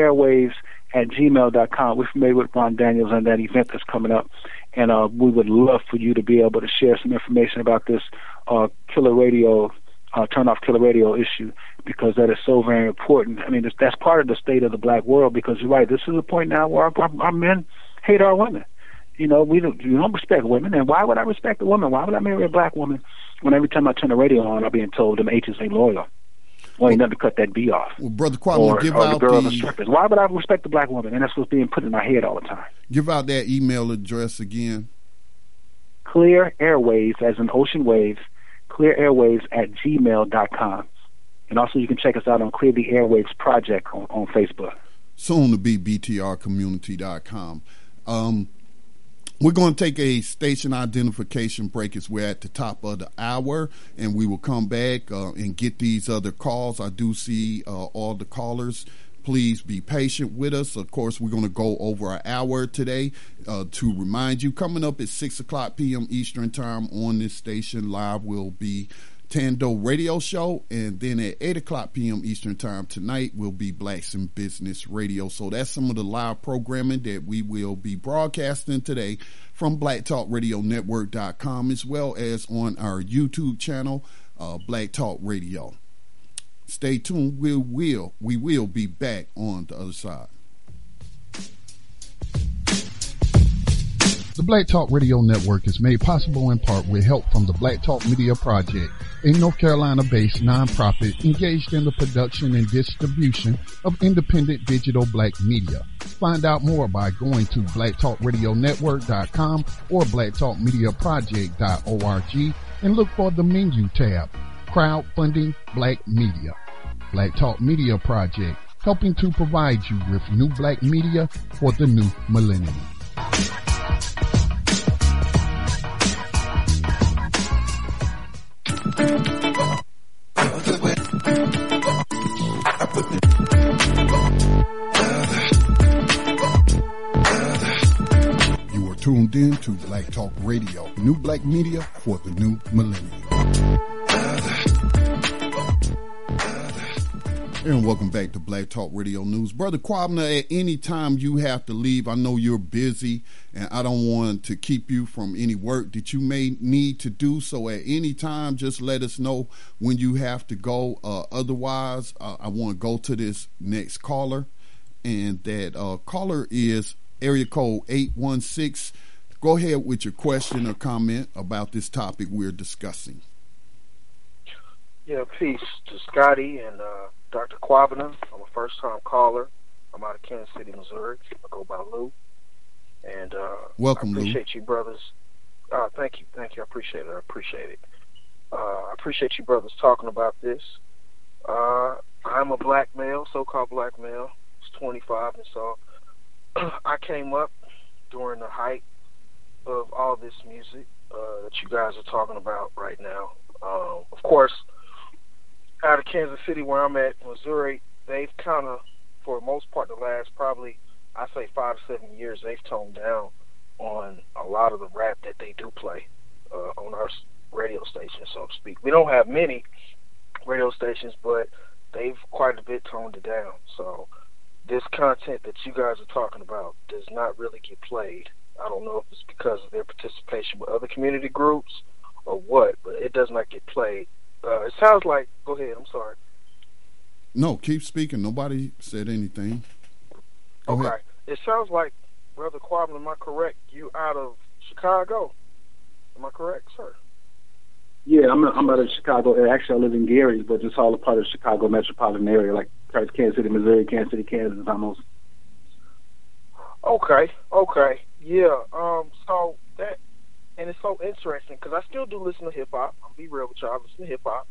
clearairwaves@gmail.com. We're familiar with Ron Daniels and that event that's coming up, and we would love for you to be able to share some information about this Killer Radio, Turn Off Killer Radio issue, because that is so very important. I mean, that's part of the state of the black world, because you're right, this is a point now where our men hate our women. You know, we don't respect women, and why would I respect a woman? Why would I marry a black woman when every time I turn the radio on, I'm being told them H's ain't loyal? Well, ain't nothing to cut that B off. Well, Brother Kwame, give out the girl the strippers. Why would I respect the black woman? And that's what's being put in my head all the time. Give out that email address again. Clear Airwaves, as in ocean waves, clearairwaves@gmail.com. And also you can check us out on Clear the Airwaves Project on Facebook. Soon to be btrcommunity.com. We're going to take a station identification break as we're at the top of the hour, and we will come back and get these other calls. I do see all the callers. Please be patient with us. Of course, we're going to go over an hour today. To remind you, coming up at 6 o'clock p.m. Eastern Time on this station live will be Tando Radio Show, and then at 8 o'clock p.m. Eastern Time tonight will be Blacks in Business Radio. So that's some of the live programming that we will be broadcasting today from BlackTalkRadioNetwork.com, as well as on our YouTube channel, Black Talk Radio. Stay tuned. We will be back on the other side. The Black Talk Radio Network is made possible in part with help from the Black Talk Media Project, a North Carolina-based nonprofit engaged in the production and distribution of independent digital black media. Find out more by going to blacktalkradionetwork.com or blacktalkmediaproject.org and look for the menu tab, Crowdfunding Black Media. Black Talk Media Project, helping to provide you with new black media for the new millennium. You are tuned in to Black Talk Radio, new black media for the new millennium. And welcome back to Black Talk Radio News. Brother Kwabena, at any time you have to leave, I know you're busy, and I don't want to keep you from any work that you may need to do. So at any time, just let us know when you have to go. Otherwise, I want to go to this next caller, and that caller is area code 816. Go ahead with your question or comment about this topic we're discussing. Yeah, peace to Scotty and Dr. Kwabena. I'm a first-time caller. I'm out of Kansas City, Missouri. I go by Lou. And welcome, I appreciate Lou. you, brothers. Thank you. I appreciate it. I appreciate you, brothers, talking about this. I'm a black male, so-called black male. I was 25, and so I came up during the height of all this music that you guys are talking about right now. Of course, out of Kansas City, where I'm at, Missouri, they've kind of, for the most part, the last probably, I say 5 to 7 years, they've toned down on a lot of the rap that they do play on our radio station, so to speak. We don't have many radio stations, but they've quite a bit toned it down. So this content that you guys are talking about does not really get played. I don't know if it's because of their participation with other community groups or what, but it does not get played. It sounds like, go ahead, I'm sorry. No, keep speaking. Nobody said anything. Go ahead. It sounds like, Brother Kwabena, am I correct? You out of Chicago? Am I correct, sir? Yeah, I'm out of Chicago. Actually, I live in Gary, but it's all a part of the Chicago metropolitan area, like Kansas City, Missouri, Kansas City, Kansas, almost. Okay. Yeah, so that, and it's so interesting because I still do listen to hip-hop. I'll be real with y'all. I listen to hip-hop.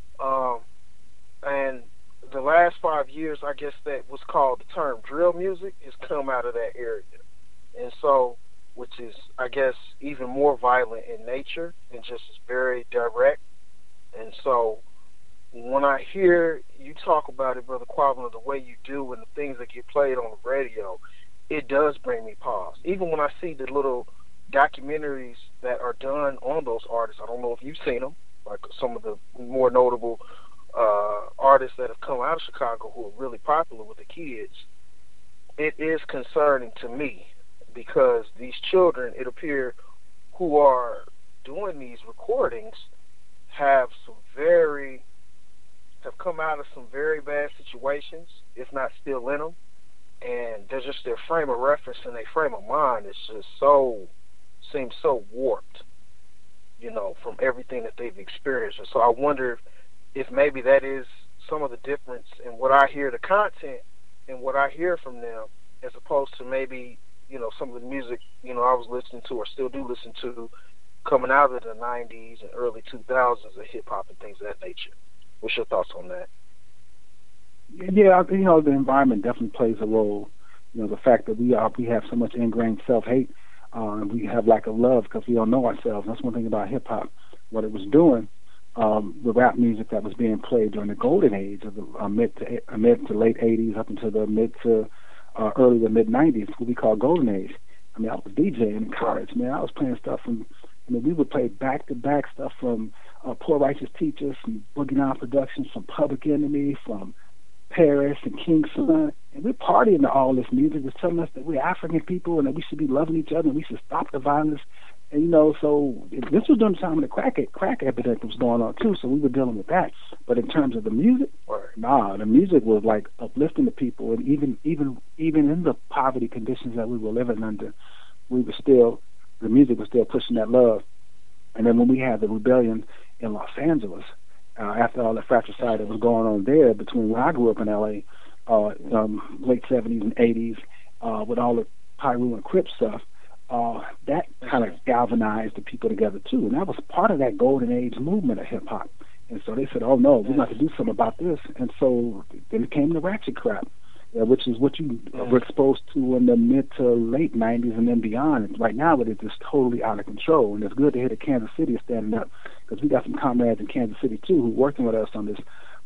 And the last 5 years, I guess that was called the term drill music has come out of that area. And so, which is, I guess, even more violent in nature and just is very direct. And so, when I hear you talk about it, Brother Kwabena, the way you do and the things that get played on the radio, it does bring me pause. Even when I see the little documentaries that are done on those artists, I don't know if you've seen them, like some of the more notable artists that have come out of Chicago who are really popular with the kids. It is concerning to me because these children, it appears, who are doing these recordings have come out of some very bad situations, if not still in them. And they're just, their frame of reference and their frame of mind is just seems so warped, from everything that they've experienced. And so I wonder if maybe that is some of the difference in what I hear, the content, and what I hear from them, as opposed to maybe, some of the music, I was listening to or still do listen to coming out of the 90s and early 2000s of hip-hop and things of that nature. What's your thoughts on that? Yeah, the environment definitely plays a role. The fact that we have so much ingrained self-hate. We have lack of love because we don't know ourselves. That's one thing about hip hop. What it was doing, the rap music that was being played during the golden age of the mid to late 80s up until the mid to early to mid 90s, what we call golden age. I mean, I was DJing in college, man. I was playing stuff from, we would play back-to-back stuff from Poor Righteous Teachers, from Boogie Down Productions, from Public Enemy, from Paris and King's Son. And we're partying to all this music. It's telling us that we're African people and that we should be loving each other and we should stop the violence. And, so this was during the time when the crack epidemic was going on, too, so we were dealing with that. But in terms of the music, the music was, like, uplifting the people. And even in the poverty conditions that we were living under, the music was still pushing that love. And then when we had the rebellion in Los Angeles, after all the fratricide that was going on there between when I grew up in L.A., late 70s and 80s, with all the Pyru and Crip stuff, that kind of galvanized the people together too, and that was part of that golden age movement of hip hop. And so they said, "Oh no, we got to do something about this." And so then it came the ratchet crap, which is what you were exposed to in the mid to late '90s and then beyond. And right now, it is just totally out of control. And it's good to hear that Kansas City is standing up because we got some comrades in Kansas City too who are working with us on this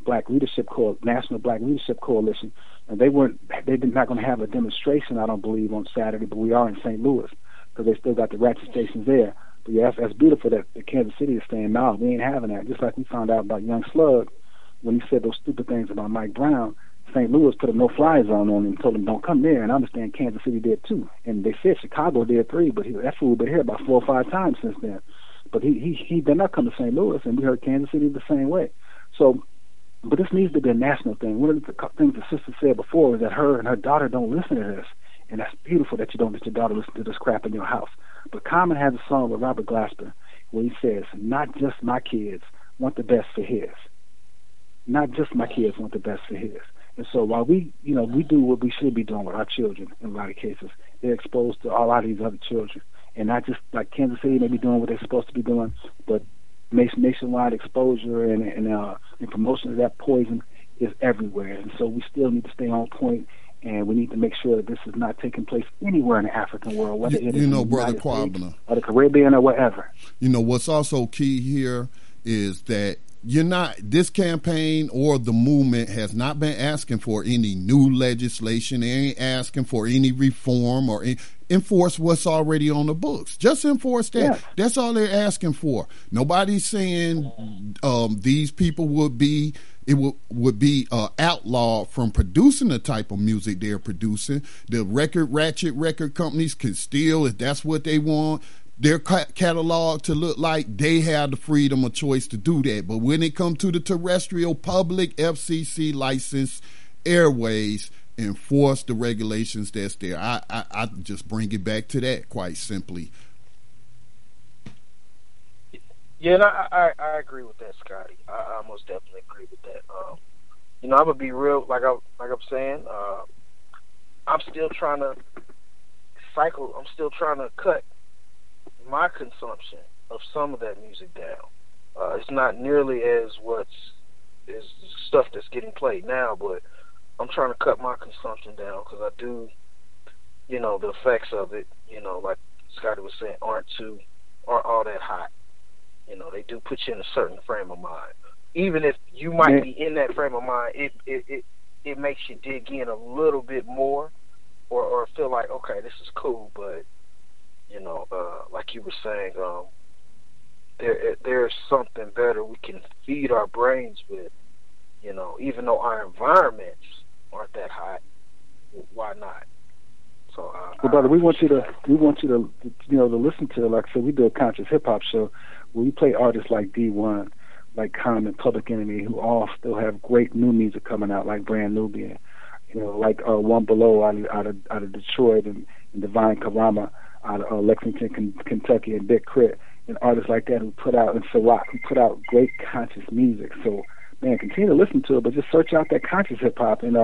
National Black Leadership Coalition. And they're not going to have a demonstration, I don't believe, on Saturday, but we are in St. Louis, because they still got the ratchet stations there. But yeah, that's beautiful that Kansas City is saying, no, we ain't having that. Just like we found out about Young Slug when he said those stupid things about Mike Brown. St. Louis put a no-fly zone on him and told him don't come there, and I understand Kansas City did too. And they said Chicago did 3, but that fool been here about 4 or 5 times since then. But he did not come to St. Louis, and we heard Kansas City the same way. So, but this needs to be a national thing. One of the things the sister said before was that her and her daughter don't listen to this. And that's beautiful that you don't let your daughter listen to this crap in your house. But Common has a song with Robert Glasper where he says, not just my kids want the best for his. Not just my kids want the best for his. And so while we do what we should be doing with our children in a lot of cases, they're exposed to a lot of these other children. And not just like Kansas City may be doing what they're supposed to be doing, but nationwide exposure and promotion of that poison is everywhere. And so we still need to stay on point. And we need to make sure that this is not taking place anywhere in the African world, whether it is Brother Kwabena, or the Caribbean or wherever. What's also key here is that this campaign or the movement has not been asking for any new legislation. They ain't asking for any reform or enforce what's already on the books. Just enforce that. Yes. That's all they're asking for. Nobody's saying these people would be outlawed from producing the type of music they're producing. The ratchet record companies can steal if that's what they want their catalog to look like. They have the freedom of choice to do that. But when it comes to the terrestrial public FCC licensed airways, enforce the regulations that's there. I just bring it back to that quite simply. Yeah, and I agree with that, Scotty. I most definitely agree with that. I'm gonna be real, like I'm saying. I'm still trying to cut my consumption of some of that music down. It's not nearly as is stuff that's getting played now, but I'm trying to cut my consumption down because I do, the effects of it, like Scotty was saying, aren't all that hot. They do put you in a certain frame of mind. Even if you might be in that frame of mind, it makes you dig in a little bit more, or feel like, okay, this is cool, but like you were saying, there's something better we can feed our brains with. Even though our environments aren't that hot, why not? So, brother, we want you to to listen to, like I said, we do a conscious hip hop show where we play artists like D1, like Common, Public Enemy, who all still have great new music coming out, like Brand Nubian, like One Below out of Detroit, and Divine Karama out of Lexington, Kentucky, and Big Crit, and artists like that who put out, and Ciroc, who put out great conscious music. So, man, continue to listen to it, but just search out that conscious hip hop. And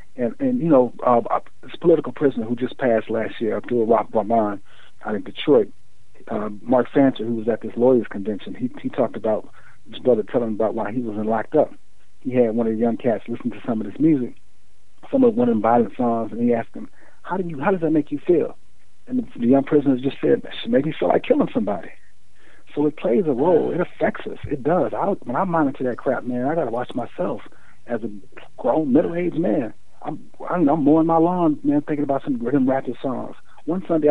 this political prisoner who just passed last year, Abdul Rahman, out in Detroit, Mark Fancher, who was at this lawyers convention, he talked about his brother telling him about why he wasn't locked up. He had one of the young cats listen to some of this music, some of one of the violent songs, and he asked him, how does that make you feel? And the young prisoners just said, it made me feel like killing somebody. So it plays a role. It affects us. It does. When I monitor that crap, man, I got to watch myself as a grown, middle-aged man. I'm mowing my lawn, man, thinking about some rhythm ratchet songs. One Sunday,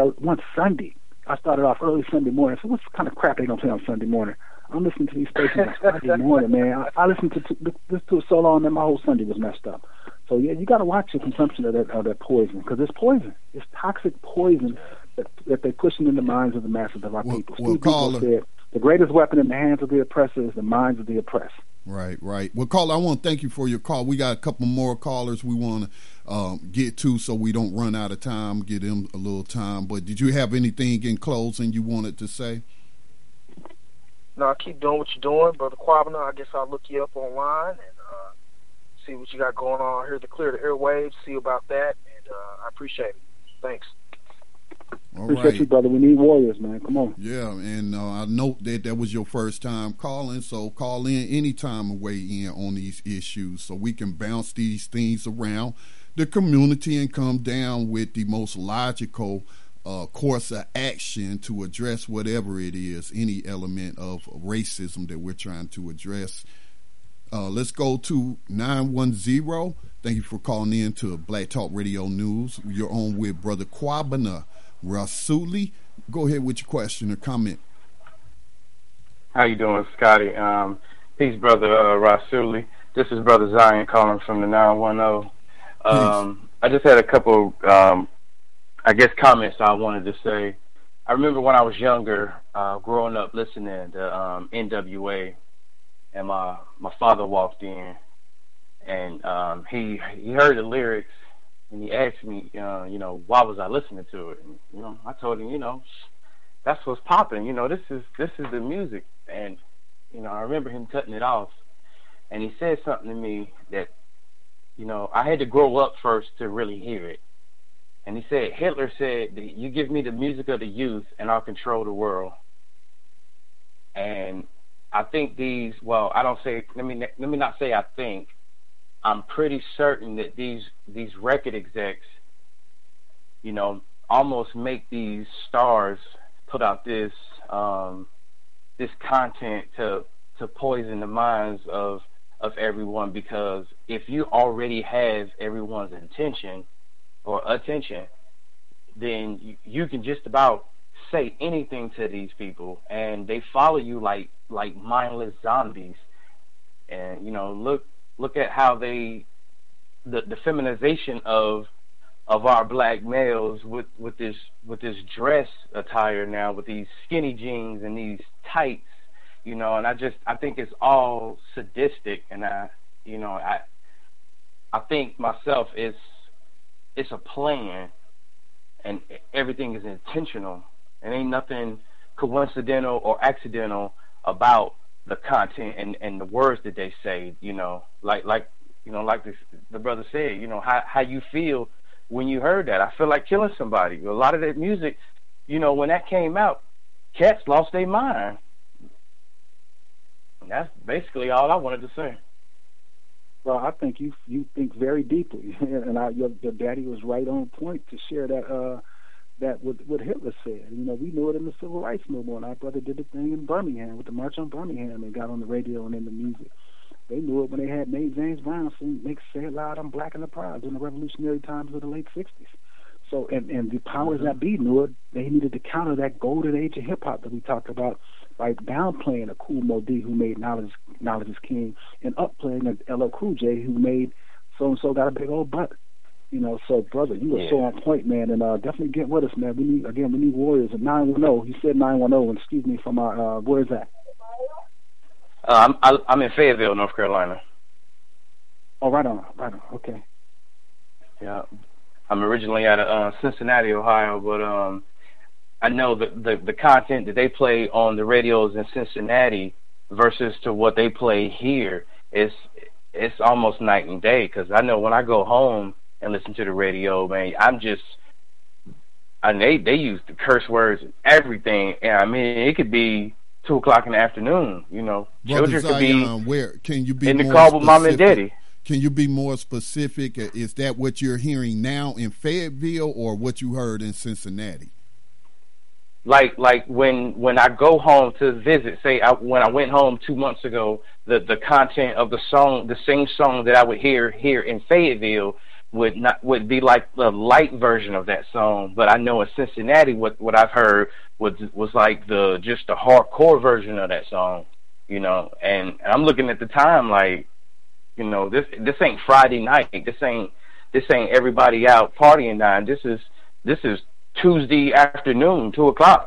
I started off early Sunday morning. So what kind of crap they gonna play on Sunday morning? I'm listening to these stations on Sunday morning, man. I listened to this to it so long that my whole Sunday was messed up. So yeah, you got to watch your consumption of that poison, because it's poison. It's toxic poison that they're pushing in the minds of the masses of our people. Steve Biko said, the greatest weapon in the hands of the oppressor is the minds of the oppressed. Right. Well, caller, I want to thank you for your call. We got a couple more callers we want to get to so we don't run out of time, give them a little time. But did you have anything in closing you wanted to say? No, keep doing what you're doing, Brother Kwabena. I guess I'll look you up online and see what you got going on here to clear the airwaves, see about that, and I appreciate it. Thanks. Appreciate you, brother. We need warriors, man. Come on. Yeah, and I note that was your first time calling, so call in anytime and weigh in on these issues so we can bounce these things around the community and come down with the most logical course of action to address whatever it is, any element of racism that we're trying to address. Let's go to 910. Thank you for calling in to Black Talk Radio News. You're on with Brother Kwabena Rasuli. Go ahead with your question or comment. How you doing, Scotty? Peace, Brother Rasuli. This is Brother Zion calling from the 910. I just had a couple, comments I wanted to say. I remember when I was younger, growing up listening to NWA, and my father walked in, and he heard the lyrics, and he asked me, why was I listening to it? And, I told him, that's what's popping. This is the music. And, I remember him cutting it off, and he said something to me that, I had to grow up first to really hear it. And he said, Hitler said, you give me the music of the youth and I'll control the world. And I think let me not say I think, I'm pretty certain that these record execs, almost make these stars put out this content to poison the minds of everyone, because if you already have everyone's attention, then you can just about say anything to these people, and they follow you like mindless zombies. And look at how the feminization of our black males with this dress attire now, with these skinny jeans and these tights, and I think it's all sadistic, and I think myself it's a plan, and everything is intentional, and ain't nothing coincidental or accidental about the content and the words that they say. Like the brother said, how you feel when you heard that. I feel like killing somebody. A lot of that music, when that came out, cats lost their mind. And that's basically all I wanted to say. Well, I think you think very deeply, and your daddy was right on point to share that what Hitler said. We knew it in the Civil Rights Movement. Our brother did the thing in Birmingham with the March on Birmingham and got on the radio and in the music. They knew it when they had made James Brown say it loud, I'm black and the proud, in the revolutionary times of the late 60s. So, and the powers that be knew it. They needed to counter that golden age of hip-hop that we talked about by downplaying a Kool Moe Dee who made Knowledge is King, and upplaying a LL Cool J who made So-and-so Got a Big Old Butt. So, brother, you were so on point, man, and definitely get with us, man. We need warriors. At 910, he said 910, and excuse me from our, where is that? I'm in Fayetteville, North Carolina. Oh, right on, okay. Yeah, I'm originally out of Cincinnati, Ohio, but I know that the content that they play on the radios in Cincinnati versus to what they play here it's almost night and day. Because I know when I go home and listen to the radio, man, they use the curse words and everything. And I mean, it could be 2:00 in the afternoon. Children could be where can you be in the car with mom and daddy. Can you be more specific? Is that what you're hearing now in Fayetteville, or what you heard in Cincinnati? like when I go home to visit, say when I went home 2 months ago, the content of the song, the same song that I would hear here in Fayetteville would be like the light version of that song. But I know in Cincinnati, what I've heard was like just the hardcore version of that song, you know. And I'm looking at the time like, you know, this ain't Friday night. This ain't everybody out partying night. This is Tuesday afternoon, 2:00.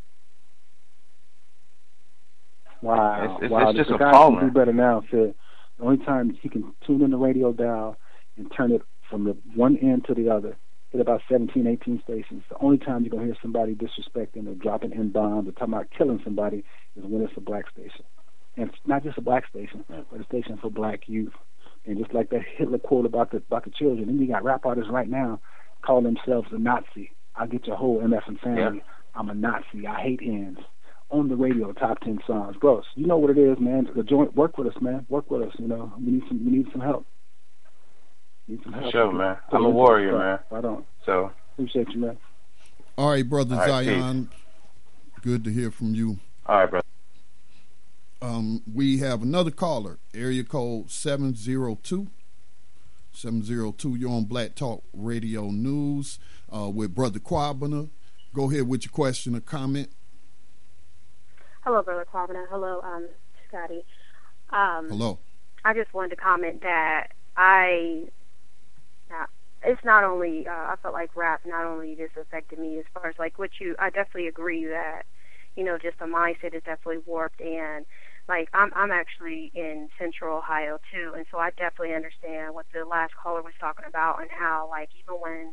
Wow. It's just the guy appalling. can do better now, Sid. The only time he can tune in the radio dial and turn it from the one end to the other, hit about 17, 18 stations. The only time you're going to hear somebody disrespecting or dropping N-bombs or talking about killing somebody is when it's a black station. And it's not just a black station, but a station for black youth. And just like that Hitler quote about the children, and you got rap artists right now calling themselves a Nazi. I'll get your whole MF and family. Yeah. I'm a Nazi. I hate N's. On the radio, top 10 songs. Bros, you know what it is, man. The joint, work with us, man. Work with us, you know. We need some help. Sure, man. I'm a warrior, man. Right on. So appreciate you, man. All right, brother Zion. Peace. Good to hear from you. All right, brother. We have another caller, area code 702. 702, you're on Black Talk Radio News with Brother Kwabena. Go ahead with your question or comment. Hello, Brother Kwabena. Hello, Scotty. Hello. I just wanted to comment that it's not only, I felt like rap not only just affected me as far as like I definitely agree that, you know, just the mindset is definitely warped, and like I'm actually in Central Ohio too, and so I definitely understand what the last caller was talking about, and how like even when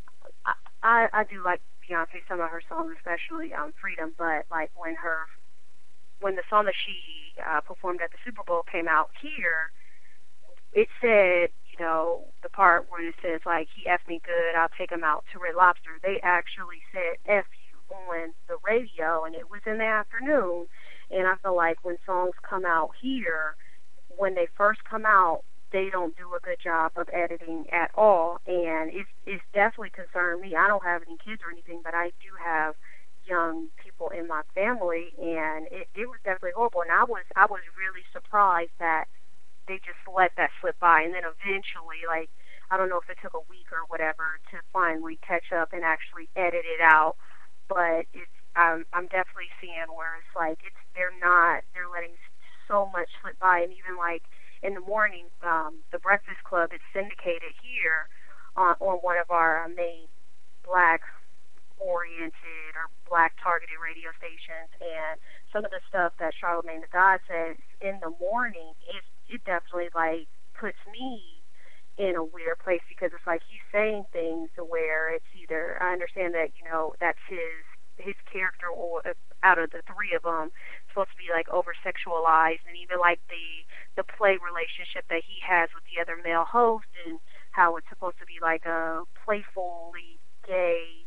I do like Beyonce, some of her songs, especially Freedom, but like when the song that she performed at the Super Bowl came out here, it said, you know, the part where it says like, he F me good, I'll take him out to Red Lobster. They actually said F you on the radio, and it was in the afternoon. And I feel like when songs come out here, when they first come out, they don't do a good job of editing at all, and it's definitely concerned me. I don't have any kids or anything, but I do have young people in my family, and it was definitely horrible. And I was really surprised that they just let that slip by, and then eventually, like, I don't know if it took a week or whatever to finally catch up and actually edit it out, but I'm definitely seeing where it's like they're letting so much slip by. And even like in the morning, the Breakfast Club is syndicated here on one of our main black oriented or black targeted radio stations, and some of the stuff that Charlamagne the God says in the morning, it definitely like puts me in a weird place, because it's like he's saying things to where it's either, I understand that, you know, that's his character, or out of the three of them, supposed to be like over sexualized, and even like the play relationship that he has with the other male host, and how it's supposed to be like a playfully gay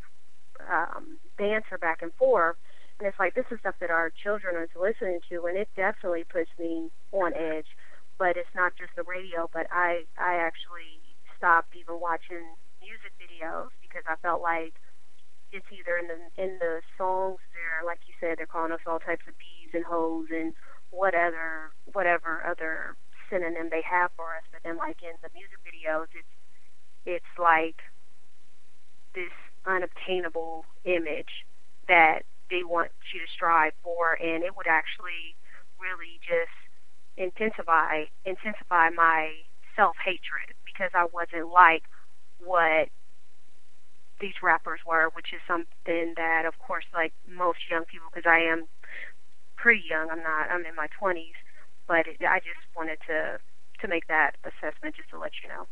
banter back and forth. And it's like, this is stuff that our children are listening to, and it definitely puts me on edge. But it's not just the radio, but I actually stopped even watching music videos, because I felt like it's either in the songs, they're, like you said, they're calling us all types of bees and hoes and whatever other synonym they have for us. But then like in the music videos, it's like this unobtainable image that they want you to strive for, and it would actually really just intensify my self-hatred, because I wasn't like what these rappers were, which is something that, of course, like most young people, because I am pretty young, I'm in my 20s, but I just wanted to make that assessment, just to let you know.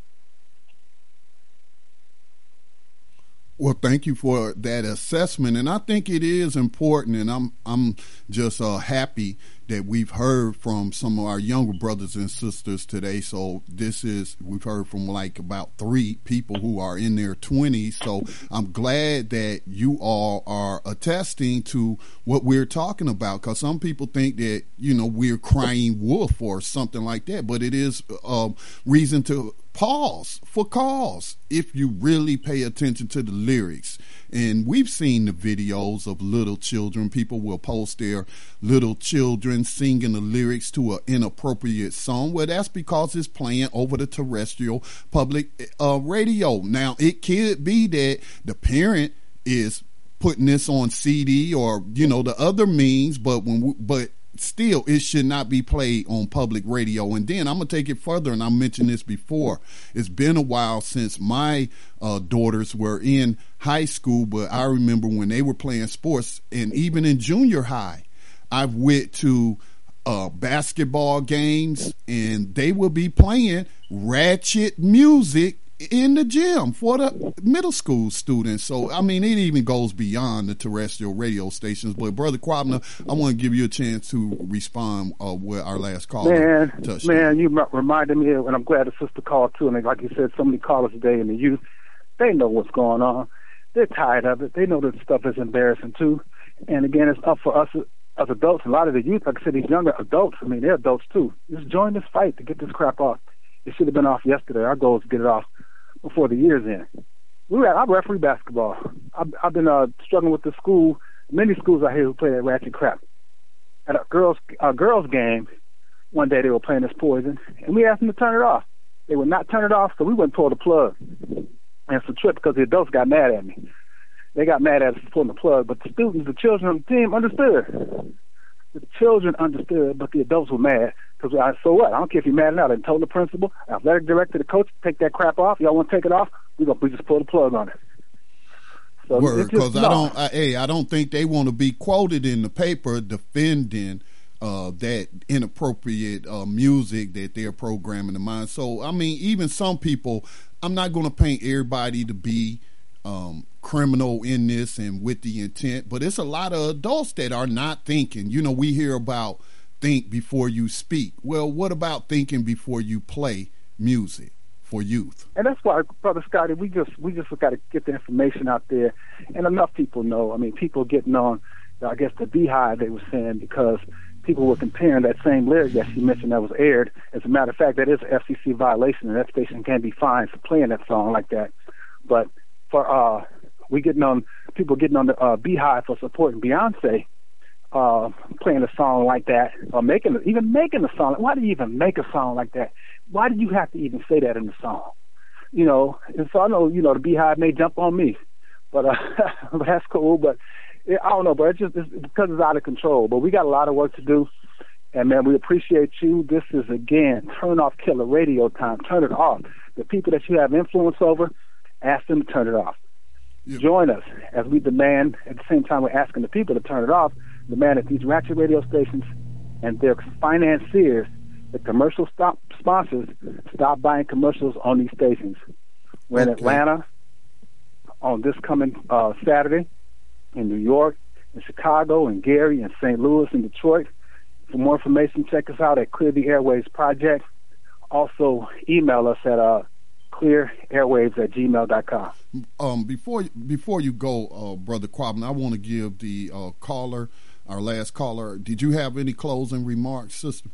Well, thank you for that assessment, and I think it is important, and I'm just happy that we've heard from some of our younger brothers and sisters today. So we've heard from like about 3 people who are in their 20s. So I'm glad that you all are attesting to what we're talking about, because some people think that, you know, we're crying wolf or something like that, but it is reason to pause for cause if you really pay attention to the lyrics. And we've seen the videos of little children. People will post their little children singing the lyrics to an inappropriate song. Well, that's because it's playing over the terrestrial public radio. Now, it could be that the parent is putting this on CD or, the other means, but still, it should not be played on public radio. And then I'm going to take it further, and I mentioned this before. It's been a while since my daughters were in high school, but I remember when they were playing sports, and even in junior high, I went to basketball games, and they will be playing ratchet music in the gym for the middle school students. So, it even goes beyond the terrestrial radio stations. But, Brother Kwabena, I want to give you a chance to respond with our last call. Man, you reminded me of, and I'm glad the sister called too. And like you said, so many callers today in the youth, they know what's going on. They're tired of it. They know that stuff is embarrassing too. And again, it's up for us as adults. A lot of the youth, like I said, these younger adults, they're adults too. Just join this fight to get this crap off. It should have been off yesterday. Our goal is to get it off before the year's end. I referee basketball. I've been struggling with the school, many schools out here who play that ratchet crap. At a girls game, one day they were playing this Poison, and we asked them to turn it off. They would not turn it off, so we went and pulled the plug. And it's a trip because the adults got mad at me. They got mad at us for pulling the plug, but the students, the children on the team understood. The children understood, but the adults were mad. Because so what? I don't care if you're mad or not. I told the principal, athletic director, the coach, take that crap off. Y'all want to take it off? We just pull the plug on it. So because I don't think they want to be quoted in the paper defending that inappropriate music that they're programming in mind. So even some people, I'm not going to paint everybody to be criminal in this and with the intent, but it's a lot of adults that are not thinking. We hear about think before you speak. Well, what about thinking before you play music for youth? And that's why, Brother Scotty, we just got to get the information out there, and enough people know. People getting on, I guess, the Beehive, they were saying, because people were comparing that same lyric that she mentioned that was aired. As a matter of fact, that is an FCC violation, and that station can be fined for playing that song like that. But for people getting on the Beehive for supporting Beyonce, playing a song like that, or making a song. Why do you even make a song like that? Why do you have to even say that in the song? And so I know, the Beehive may jump on me, but that's cool. But I don't know, but it's because it's out of control. But we got a lot of work to do, and man, we appreciate you. This is, again, Turn Off Killer Radio time. Turn it off. The people that you have influence over, ask them to turn it off. Yep. Join us as we demand, at the same time we're asking the people to turn it off, demand that these ratchet radio stations and their financiers, the commercial sponsors, stop buying commercials on these stations. We're in Atlanta on this coming Saturday, in New York, in Chicago, in Gary, in St. Louis, in Detroit. For more information, check us out at Clear the Airwaves Project. Also, email us at clearairwaves@gmail.com. Before you go, Brother Kwabena, I want to give the caller, our last caller, did you have any closing remarks, sister?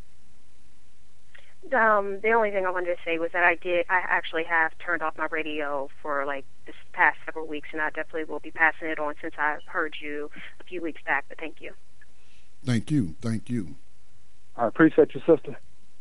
The only thing I wanted to say was that I actually have turned off my radio for this past several weeks, and I definitely will be passing it on since I heard you a few weeks back, but thank you. Thank you. I appreciate you, sister.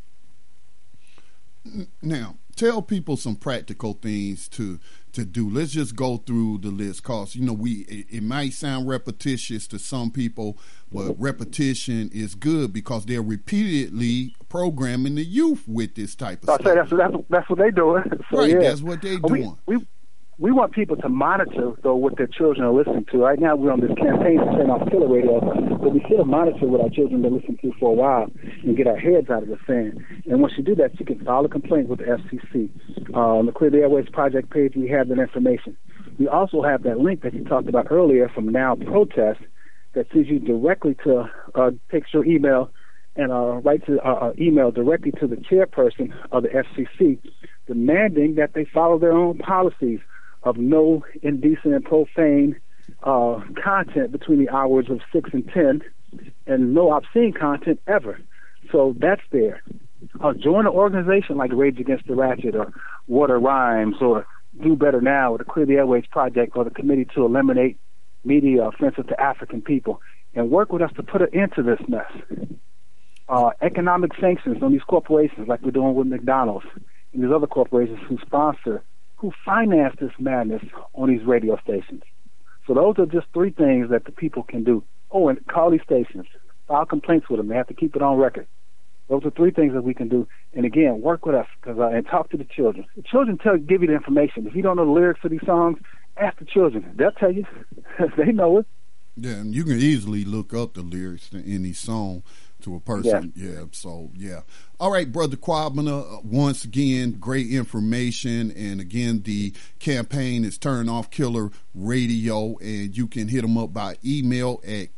Now, tell people some practical things to do. Let's just go through the list, because it might sound repetitious to some people, but repetition is good because they're repeatedly programming the youth with this type of stuff. That's what they're doing. So, right, yeah. That's what they're doing. We want people to monitor, though, what their children are listening to. Right now, we're on this campaign to turn off killer radio, but we should have monitored what our children have been listening to for a while and get our heads out of the sand. And once you do that, you can file a complaint with the FCC. On the Clear the Airwaves Project page, we have that information. We also have that link that you talked about earlier from Now Protest that sends you directly to, takes your email and writes an email directly to the chairperson of the FCC, demanding that they follow their own policies of no indecent and profane content between the hours of 6 and 10, and no obscene content ever. So that's there. join an organization like Rage Against the Ratchet or Water Rhymes or Do Better Now or the Clear the Airways Project or the Committee to Eliminate Media Offensive to African People, and work with us to put an end to this mess. Economic sanctions on these corporations like we're doing with McDonald's and these other corporations who finance this madness on these radio stations. So those are just three things that the people can do. Oh, and call these stations. File complaints with them. They have to keep it on record. Those are three things that we can do. And again, work with us and talk to the children. The children give you the information. If you don't know the lyrics of these songs, ask the children. They'll tell you. They know it. Yeah, and you can easily look up the lyrics in these songs to a person. Yeah. So, yeah. All right, Brother Kwabena, once again, great information. And again, the campaign is Turn Off Killer Radio, and you can hit them up by email at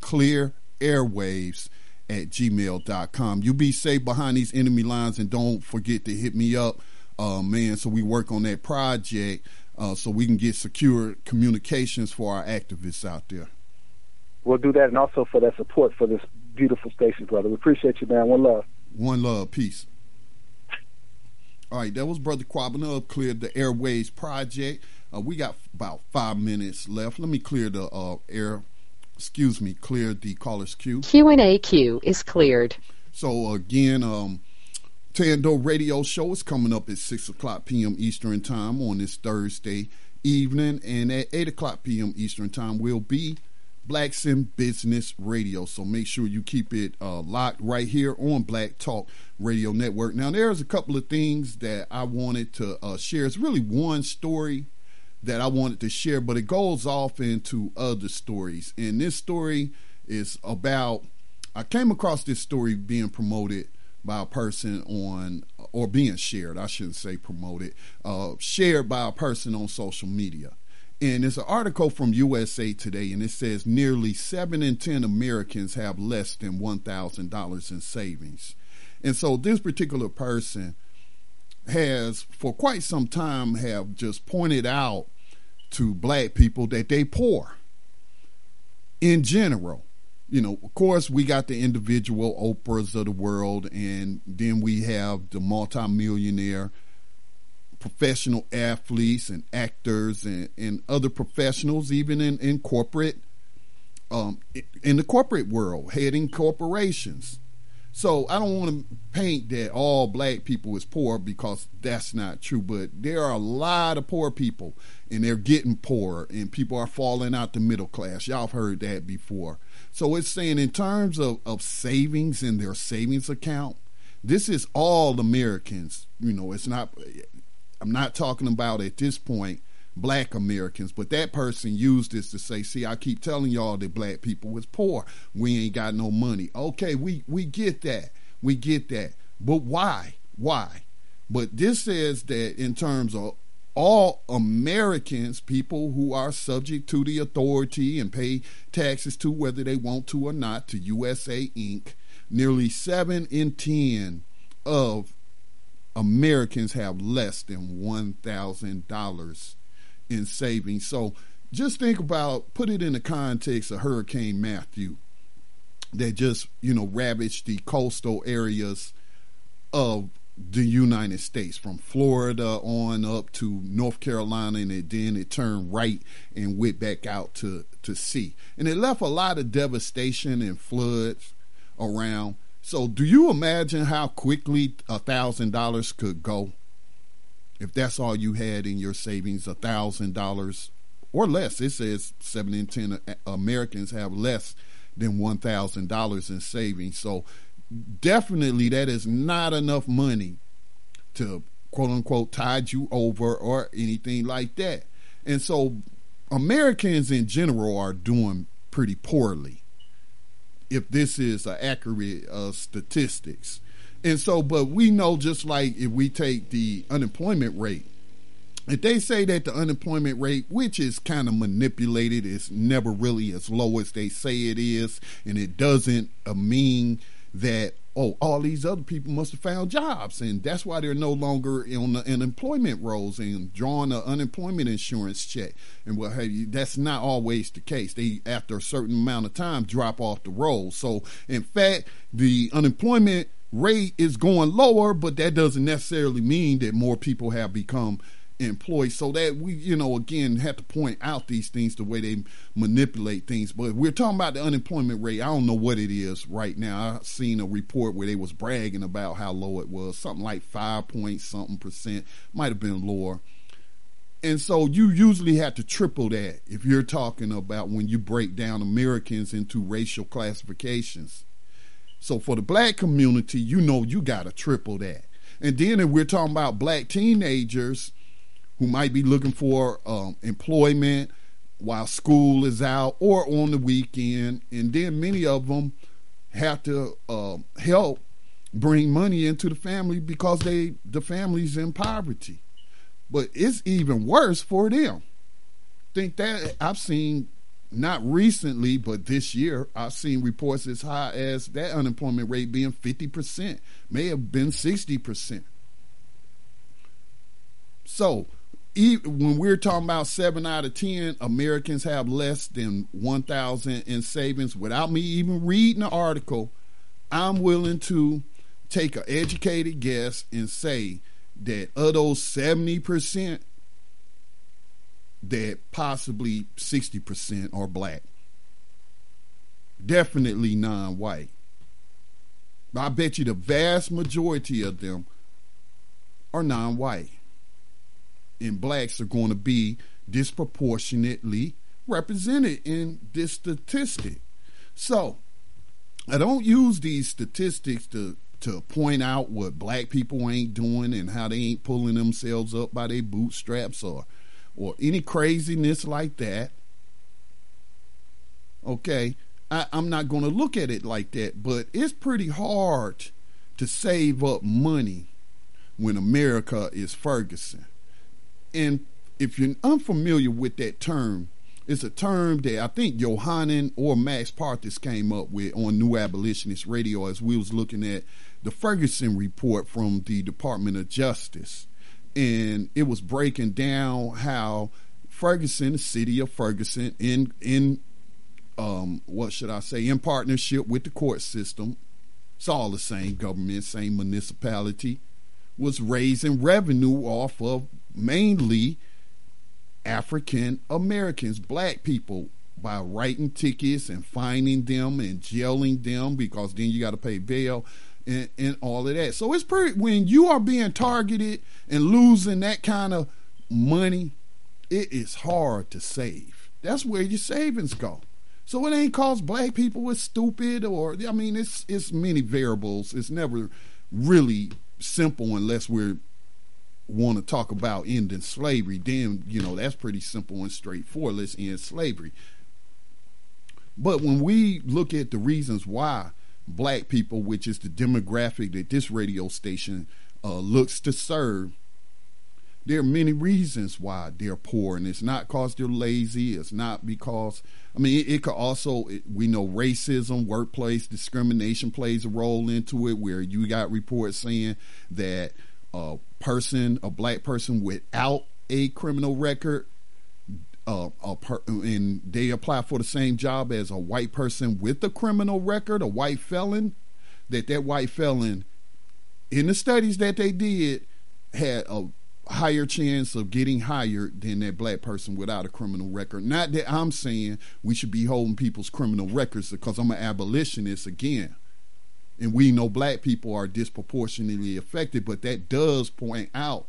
clearairwaves@gmail.com. You be safe behind these enemy lines, and don't forget to hit me up, man, so we work on that project so we can get secure communications for our activists out there. We'll do that, and also for that support for this beautiful station, brother. We appreciate you, man. One love. One love. Peace. All right, that was Brother Kwabena of Clear the Airways Project. We got about 5 minutes left. Let me clear the clear the caller's queue. Q&A queue is cleared. So again, Tando Radio Show is coming up at 6 o'clock p.m. Eastern Time on this Thursday evening, and at 8 o'clock p.m. Eastern Time will be Blacks in Business Radio. So make sure you keep it locked right here on Black Talk Radio Network. Now, there's a couple of things that I wanted to share. It's really one story that I wanted to share, but it goes off into other stories. And this story is about, I came across this story being promoted by a person on, or being shared, I shouldn't say promoted, shared by a person on social media. And it's an article from USA Today, and it says nearly 7 in 10 Americans have less than $1,000 in savings. And so this particular person has, for quite some time, have just pointed out to black people that they poor in general. You know, of course, we got the individual Oprahs of the world, and then we have the multimillionaire professional athletes and actors and other professionals, even in corporate, in the corporate world, heading corporations. So I don't want to paint that all black people is poor, because that's not true. But there are a lot of poor people, and they're getting poorer, and people are falling out the middle class. Y'all have heard that before. So it's saying in terms of savings in their savings account, this is all Americans. You know, it's not, I'm not talking about at this point black Americans, but that person used this to say, see, I keep telling y'all that black people was poor. We ain't got no money. Okay, we get that. We get that. But why? Why? But this says that in terms of all Americans, people who are subject to the authority and pay taxes to, whether they want to or not, to USA Inc., nearly 7 in 10 of Americans have less than $1,000 in savings. So just think about, put it in the context of Hurricane Matthew that just, ravaged the coastal areas of the United States, from Florida on up to North Carolina, and then it turned right and went back out to sea. And it left a lot of devastation and floods around. So do you imagine how quickly $1,000 could go? If that's all you had in your savings, $1,000 or less. It says 7 in 10 Americans have less than $1,000 in savings. So definitely that is not enough money to, quote unquote, tide you over or anything like that. And so Americans in general are doing pretty poorly, if this is accurate statistics. And so, but we know, just like if we take the unemployment rate, if they say that the unemployment rate, which is kind of manipulated, is never really as low as they say it is, and it doesn't mean that, oh, all these other people must have found jobs, and that's why they're no longer on the unemployment rolls and drawing an unemployment insurance check and what have you. That's not always the case. They, after a certain amount of time, drop off the rolls. So in fact, the unemployment rate is going lower, but that doesn't necessarily mean that more people have become employed. So that we, again, have to point out these things, the way they manipulate things. But we're talking about the unemployment rate. I don't know what it is right now. I've seen a report where they was bragging about how low it was, something like 5 point something percent, might have been lower. And so you usually have to triple that if you're talking about when you break down Americans into racial classifications. So for the black community, you got to triple that. And then if we're talking about black teenagers who might be looking for employment while school is out or on the weekend, and then many of them have to help bring money into the family because the family's in poverty. But it's even worse for them. Think that I've seen, not recently, but this year, I've seen reports as high as that unemployment rate being 50%, may have been 60%. So when we're talking about 7 out of 10 Americans have less than $1,000 in savings, without me even reading the article, I'm willing to take an educated guess and say that of those 70%, that possibly 60% are black. Definitely non-white. I bet you the vast majority of them are non-white. And blacks are going to be disproportionately represented in this statistic. So, I don't use these statistics to point out what black people ain't doing and how they ain't pulling themselves up by their bootstraps or any craziness like that. Okay, I'm not going to look at it like that, but it's pretty hard to save up money when America is Ferguson. And if you're unfamiliar with that term, it's a term that I think Yohanan or Max Parthas came up with on New Abolitionist Radio as we was looking at the Ferguson report from the Department of Justice. And it was breaking down how Ferguson, the city of Ferguson, in partnership with the court system, it's all the same government, same municipality, was raising revenue off of mainly African Americans, black people, by writing tickets and fining them and jailing them, because then you got to pay bail and all of that. So it's pretty, when you are being targeted and losing that kind of money, it is hard to save. That's where your savings go. So it ain't cause black people is stupid, or it's many variables. It's never really simple unless we want to talk about ending slavery. Then that's pretty simple and straightforward. Let's end slavery. But when we look at the reasons why black people, which is the demographic that this radio station looks to serve, there are many reasons why they're poor, and it's not because they're lazy. It's not because, it could also, we know racism, workplace discrimination plays a role into it, where you got reports saying that a black person without a criminal record, and they apply for the same job as a white person with a criminal record, a white felon, that white felon, in the studies that they did, had a higher chance of getting hired than that black person without a criminal record. Not that I'm saying we should be holding people's criminal records, because I'm an abolitionist again, and we know black people are disproportionately affected, but that does point out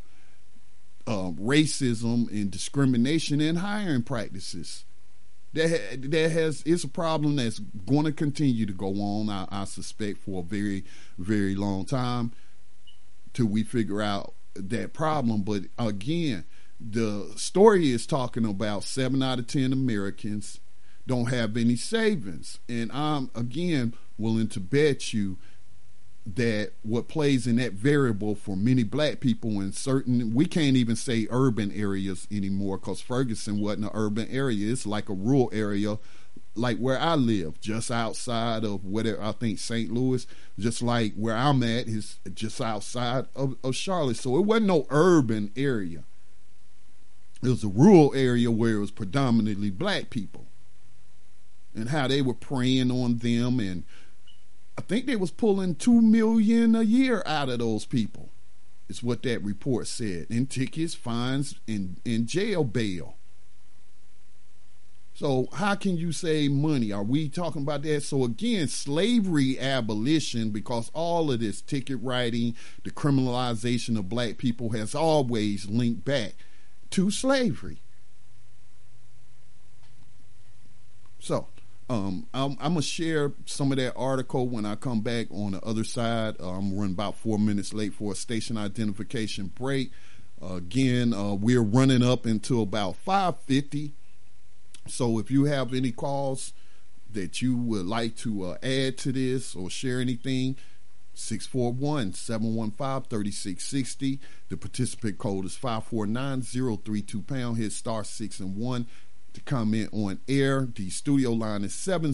racism and discrimination in hiring practices. It's a problem that's going to continue to go on, I suspect, for a very, very long time till we figure out that problem. But again, the story is talking about 7 out of 10 Americans don't have any savings. And I'm, again, willing to bet you that what plays in that variable for many black people in certain, we can't even say urban areas anymore, because Ferguson wasn't an urban area. It's like a rural area, like where I live, just outside of I think St. Louis, just like where I'm at is just outside of Charlotte. So it wasn't no urban area. It was a rural area where it was predominantly black people, and how they were preying on them and I think they was pulling $2 million a year out of those people. Is what that report said. In tickets, fines, in jail bail. So how can you save money? Are we talking about that? So again, slavery abolition, because all of this ticket writing, the criminalization of black people has always linked back to slavery. So I'm going to share some of that article when I come back on the other side. I'm running about 4 minutes late for a station identification break. Again, we're running up until about 5:50. So if you have any calls that you would like to add to this or share anything, 641-715-3660. The participant code is 549-032#. Hit star 6 and 1 to comment on air. The studio line is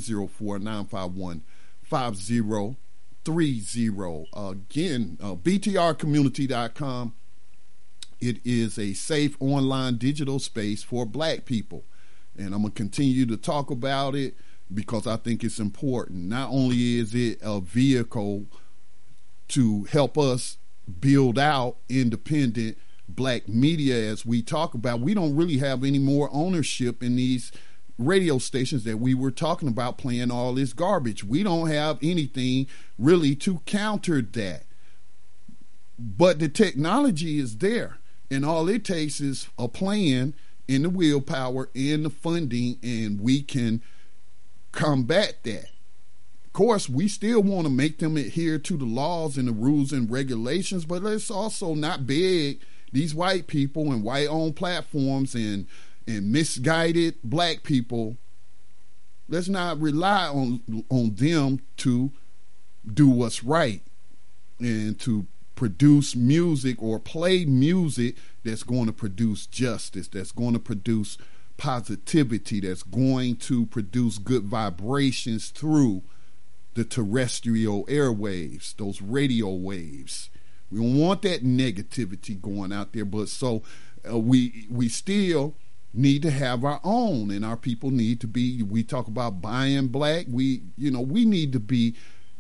704-951-5030. Again, BTRcommunity.com. It is a safe online digital space for black people. And I'm going to continue to talk about it because I think it's important. Not only is it a vehicle to help us build out independent black media, as we talk about, we don't really have any more ownership in these radio stations that we were talking about playing all this garbage. We don't have anything really to counter that. But the technology is there, and all it takes is a plan in the willpower, in the funding, and we can combat that. Of course, we still want to make them adhere to the laws and the rules and regulations, but let's also not beg these white people and white-owned platforms and misguided black people. Let's not rely on them to do what's right and to produce music or play music that's going to produce justice, that's going to produce positivity, that's going to produce good vibrations through the terrestrial airwaves, those radio waves. We don't want that negativity going out there, but so we still need to have our own, and our people need to be, we talk about buying black, we need to be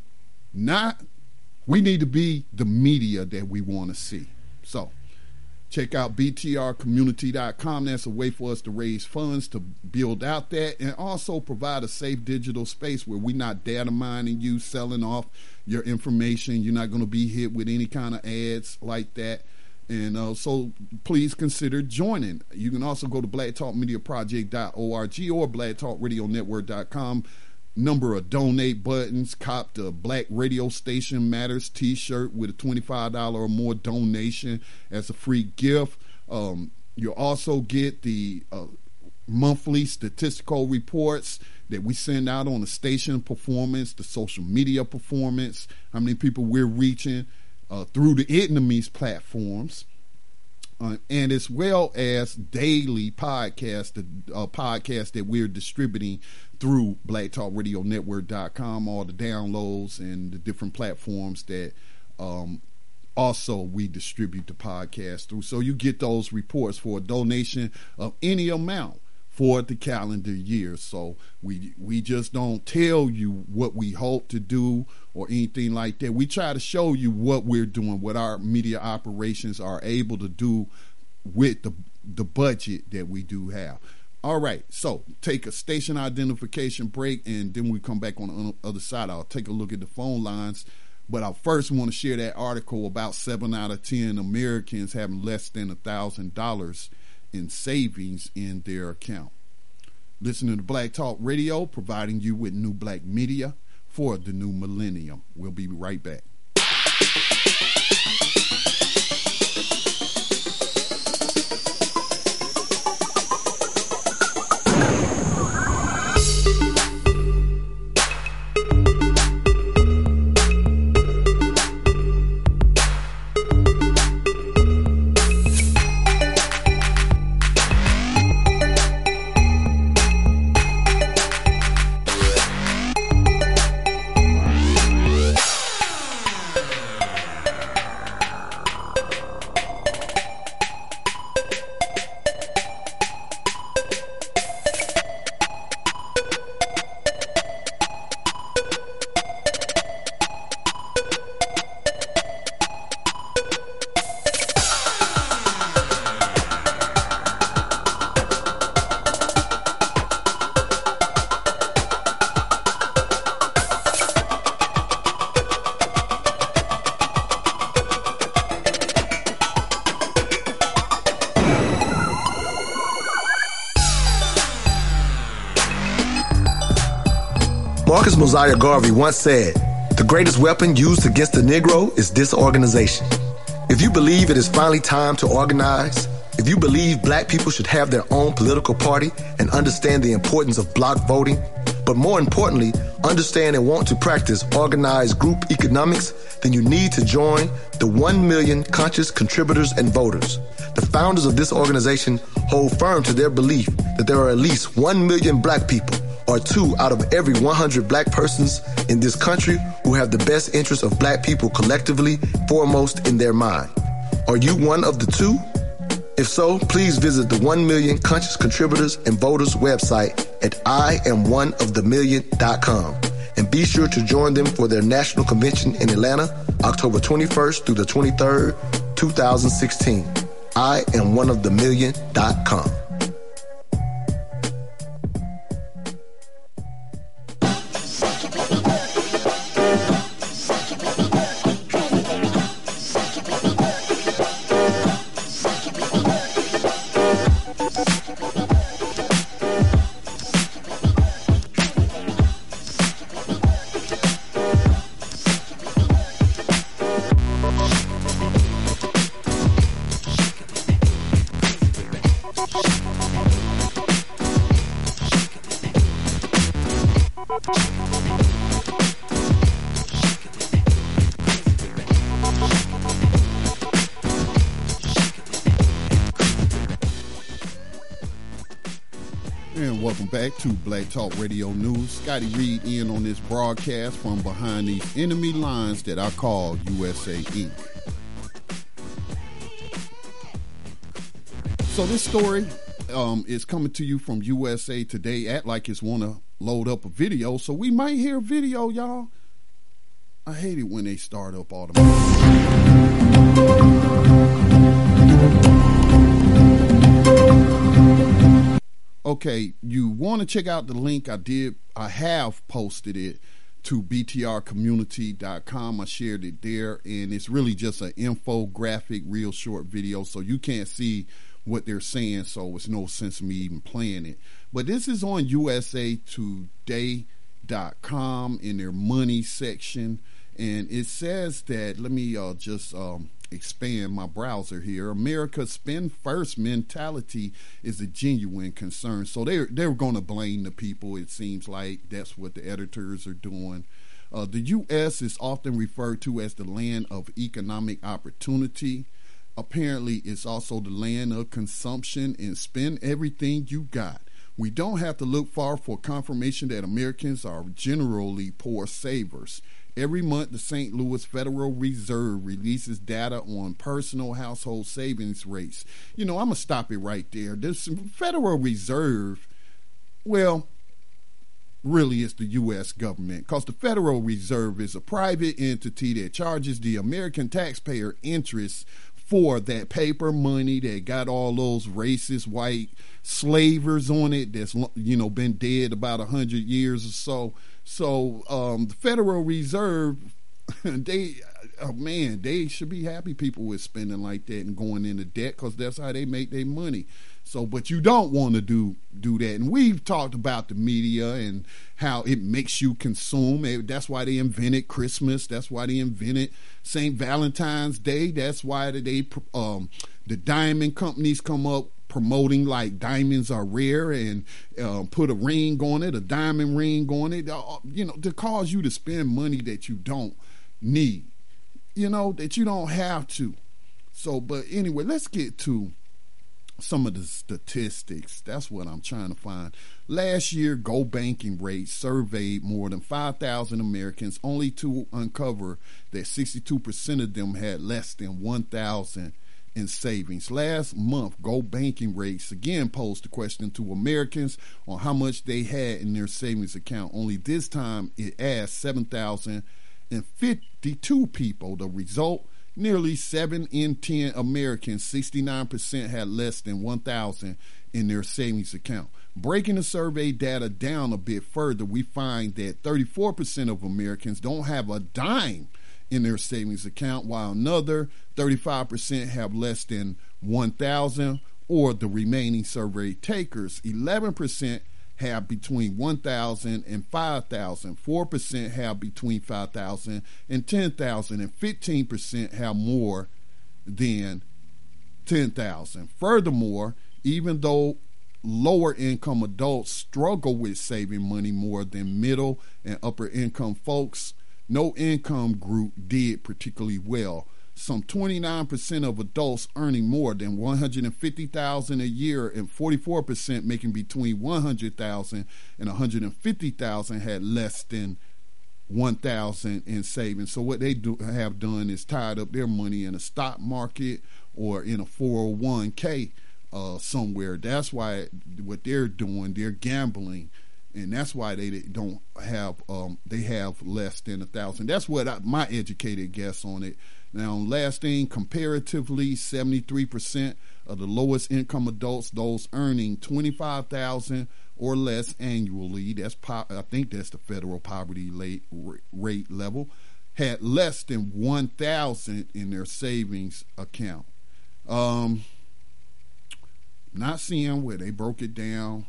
the media that we want to see. So check out BTRcommunity.com. That's a way for us to raise funds to build out that and also provide a safe digital space where we're not data mining you, selling off your information. You're not going to be hit with any kind of ads like that. And so please consider joining. You can also go to blacktalkmediaproject.org or blacktalkradionetwork.com. Number of donate buttons. Cop the Black Radio Station Matters t-shirt with a $25 or more donation as a free gift. You'll also get the monthly statistical reports that we send out on the station performance, the social media performance, how many people we're reaching through the enemies platforms, and as well as daily podcasts, the podcasts that we're distributing through blacktalkradionetwork.com, all the downloads and the different platforms that also we distribute the podcast through. So you get those reports for a donation of any amount for the calendar year. So we just don't tell you what we hope to do or anything like that. We try to show you what we're doing, what our media operations are able to do with the budget that we do have. All right, so take a station identification break, and then we come back on the other side. I'll take a look at the phone lines, but I first want to share that article about 7 out of 10 Americans having less than $1,000 in savings in their account. Listening to Black Talk Radio, providing you with new black media for the new millennium. We'll be right back. Marcus Mosiah Garvey once said, "The greatest weapon used against the Negro is disorganization." If you believe it is finally time to organize, if you believe black people should have their own political party and understand the importance of block voting, but more importantly, understand and want to practice organized group economics, then you need to join the 1 million conscious contributors and voters. The founders of this organization hold firm to their belief that there are at least 1 million black people, or 2 out of every 100 black persons in this country, who have the best interests of black people collectively foremost in their mind. Are you one of the 2? If so, please visit the 1 million conscious contributors and voters website at IamOneOfTheMillion.com and be sure to join them for their national convention in Atlanta, October 21st through the 23rd, 2016. IamOneOfTheMillion.com. To Black Talk Radio News. Scotty Reed in on this broadcast from behind these enemy lines that I call USA Inc. So this story is coming to you from USA Today. Act like it's want to load up a video, so we might hear a video, y'all. I hate it when they start up automatically. Okay, you want to check out the link I have posted it to btrcommunity.com. I shared it there, and it's really just an infographic, real short video, so you can't see what they're saying, so it's no sense in me even playing it. But this is on usatoday.com in their money section, and it says that, let me just expand my browser here. America's spend first mentality is a genuine concern. So they're going to blame the people. It seems like that's what the editors are doing. The U.S. is often referred to as the land of economic opportunity. Apparently, it's also the land of consumption and spend everything you got. We don't have to look far for confirmation that Americans are generally poor savers. Every month, the St. Louis Federal Reserve releases data on personal household savings rates. You know, I'm going to stop it right there. This Federal Reserve, well, really it's the U.S. government, because the Federal Reserve is a private entity that charges the American taxpayer interest for that paper money that got all those racist white slavers on it that's, you know, been dead about 100 years or so. So the Federal Reserve, they should be happy people with spending like that and going into debt, because that's how they make their money. So, but you don't want to do that. And we've talked about the media and how it makes you consume. That's why they invented Christmas. That's why they invented St. Valentine's Day. That's why the diamond companies come up promoting like diamonds are rare and put a ring on it, a diamond ring on it, you know, to cause you to spend money that you don't need, you know, that you don't have to. So, but anyway, let's get to some of the statistics. That's what I'm trying to find. Last year, Go Banking Rates surveyed more than 5,000 Americans, only to uncover that 62% of them had less than 1,000 in savings. Last month, Go Banking Rates again posed the question to Americans on how much they had in their savings account. Only this time, it asked 7,052 people. The result: nearly 7 in 10 Americans, 69%, had less than 1,000 in their savings account. Breaking the survey data down a bit further, we find that 34% of Americans don't have a dime in their savings account, while another 35% have less than 1,000, or the remaining survey takers, 11%, have between 1,000 and 5,000. 4% have between 5,000 and 10,000, and 15% have more than 10,000. Furthermore, even though lower income adults struggle with saving money more than middle and upper income folks, no income group did particularly well. Some 29% of adults earning more than $150,000 a year and 44% making between $100,000 and $150,000 had less than $1,000 in savings. So what they have done is tied up their money in a stock market or in a 401k somewhere. That's why what they're doing, they're gambling, and that's why they don't have they have less than 1,000. That's what my educated guess on it. Now, last thing, comparatively, 73% of the lowest income adults, those earning $25,000 or less annually, I think that's the federal poverty rate level, had less than $1,000 in their savings account. Not seeing where they broke it down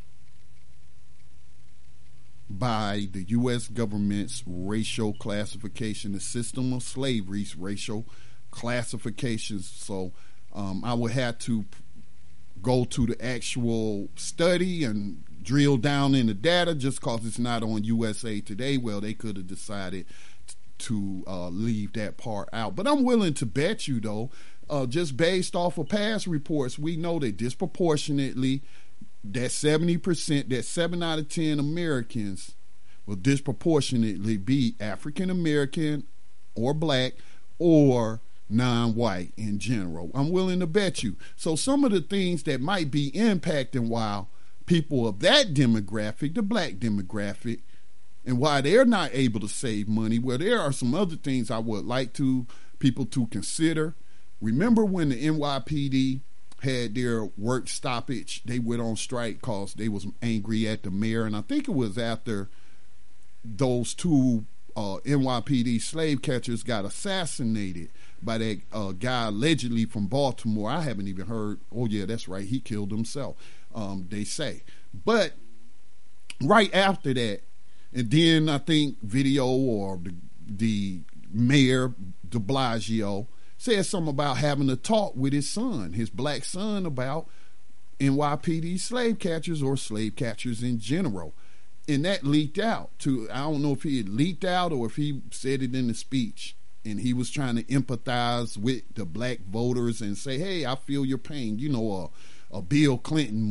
by the U.S. government's racial classification, the system of slavery's racial classifications. So I would have to go to the actual study and drill down in the data. Just because it's not on USA Today, well, they could have decided to leave that part out. But I'm willing to bet you, though, just based off of past reports, we know that disproportionately that 70%, that 7 out of 10 Americans will disproportionately be African American or black or non-white in general. I'm willing to bet you. So some of the things that might be impacting why people of that demographic, the black demographic, and why they're not able to save money, well, there are some other things I would like people to consider. Remember when the NYPD had their work stoppage? They went on strike because they was angry at the mayor, and I think it was after those two NYPD slave catchers got assassinated by that guy allegedly from Baltimore. I haven't even heard. Oh yeah, that's right, he killed himself, they say. But right after that, and then I think video or the mayor de Blasio said something about having a talk with his son, his black son, about NYPD slave catchers or slave catchers in general. And that leaked out to, I don't know if he had leaked out or if he said it in the speech. And he was trying to empathize with the black voters and say, hey, I feel your pain. You know, a Bill Clinton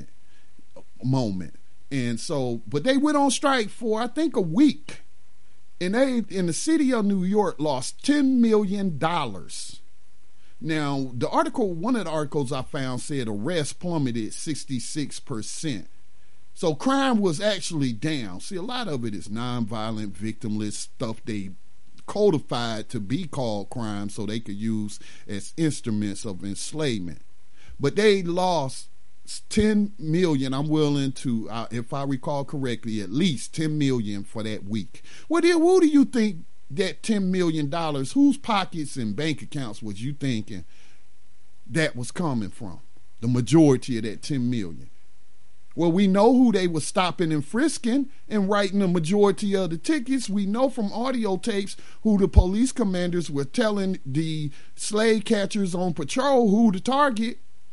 moment. And so, but they went on strike for, I think, a week. And they, in the city of New York, lost $10 million. Now, one of the articles I found said arrests plummeted 66%. So crime was actually down. See, a lot of it is nonviolent, victimless stuff they codified to be called crime so they could use as instruments of enslavement. But they lost 10 million. I'm willing to, if I recall correctly, at least 10 million for that week. Well, then, who do you think that $10 million, whose pockets and bank accounts was you thinking that was coming from? The majority of that 10 million. Well, we know who they were stopping and frisking and writing the majority of the tickets. We know from audio tapes who the police commanders were telling the slave catchers on patrol who to target.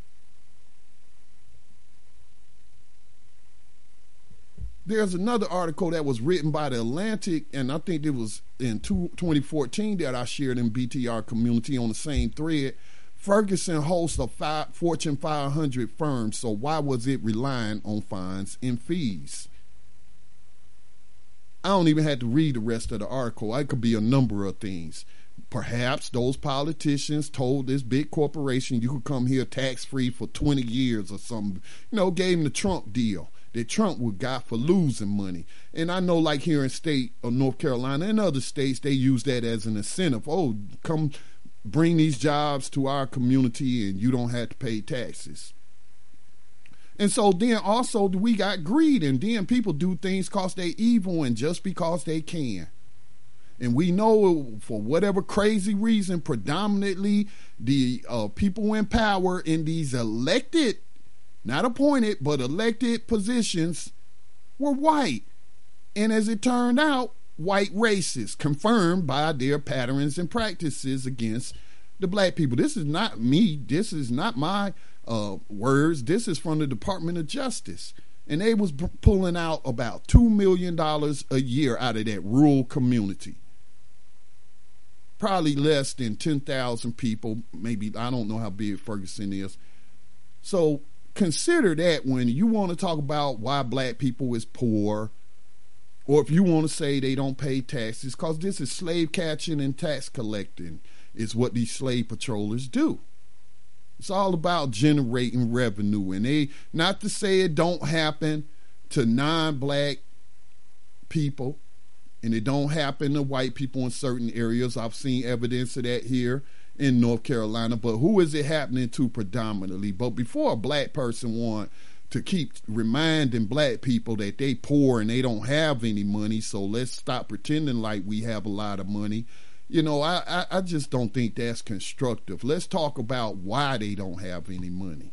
There's another article that was written by The Atlantic, and I think it was in 2014 that I shared in BTR community on the same thread. Ferguson hosts a Fortune 500 firm, so why was it relying on fines and fees? I don't even have to read the rest of the article. It could be a number of things. Perhaps those politicians told this big corporation you could come here tax-free for 20 years or something. You know, gave them the Trump deal that Trump would got for losing money. And I know like here in state of North Carolina and other states, they use that as an incentive. Oh, come bring these jobs to our community and you don't have to pay taxes. And so then also we got greed, and then people do things because they evil and just because they can. And we know for whatever crazy reason, predominantly the people in power in these elected, not appointed, but elected positions were white. And as it turned out, white racists, confirmed by their patterns and practices against the black people. This is not me. This is not my words. This is from the Department of Justice. And they was pulling out about $2 million a year out of that rural community. Probably less than 10,000 people. Maybe, I don't know how big Ferguson is. So consider that when you want to talk about why black people is poor, or if you want to say they don't pay taxes, because this is slave catching and tax collecting is what these slave patrollers do. It's all about generating revenue. And they, not to say it don't happen to non-black people, and it don't happen to white people in certain areas. I've seen evidence of that here in North Carolina, but who is it happening to predominantly? But before a black person want to keep reminding black people that they poor and they don't have any money, so let's stop pretending like we have a lot of money. You know, I just don't think that's constructive. Let's talk about why they don't have any money.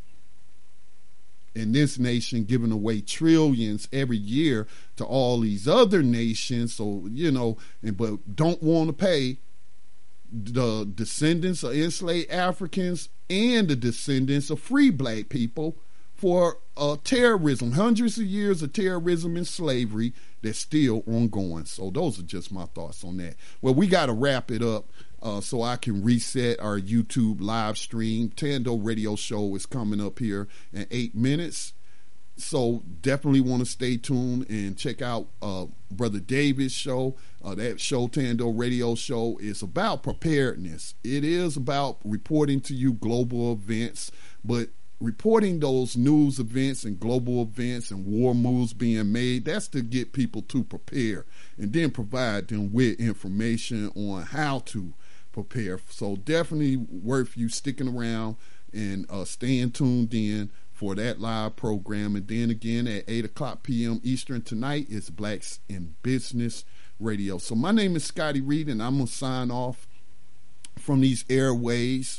In this nation giving away trillions every year to all these other nations, so, you know, but don't want to pay the descendants of enslaved Africans and the descendants of free black people for terrorism, hundreds of years of terrorism and slavery that's still ongoing. So those are just my thoughts on that. Well, we got to wrap it up so I can reset our YouTube live stream. Tando Radio Show is coming up here in 8 minutes. So definitely want to stay tuned and check out Brother David's show. That show, Tando Radio Show, is about preparedness. It is about reporting to you global events, but reporting those news events and global events and war moves being made, that's to get people to prepare and then provide them with information on how to prepare. So definitely worth you sticking around and staying tuned in for that live program. And then again at 8 o'clock p.m. Eastern tonight is Blacks in Business Radio. So my name is Scotty Reed, and I'm going to sign off from these airways.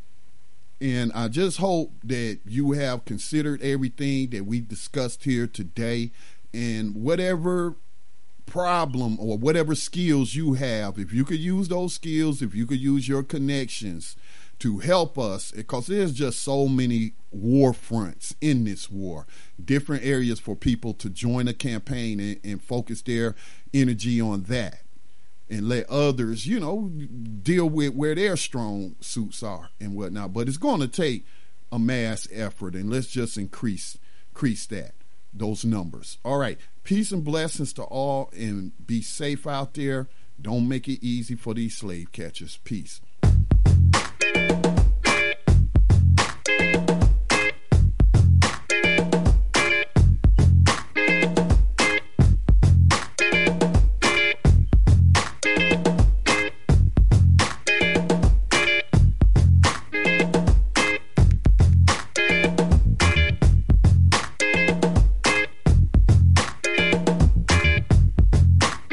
And I just hope that you have considered everything that we discussed here today, and whatever problem or whatever skills you have, if you could use those skills, if you could use your connections to help us, because there's just so many war fronts in this war, different areas for people to join a campaign and focus their energy on that. And let others, you know, deal with where their strong suits are and whatnot. But it's going to take a mass effort, and let's just increase those numbers. All right. Peace and blessings to all, and be safe out there. Don't make it easy for these slave catchers. Peace.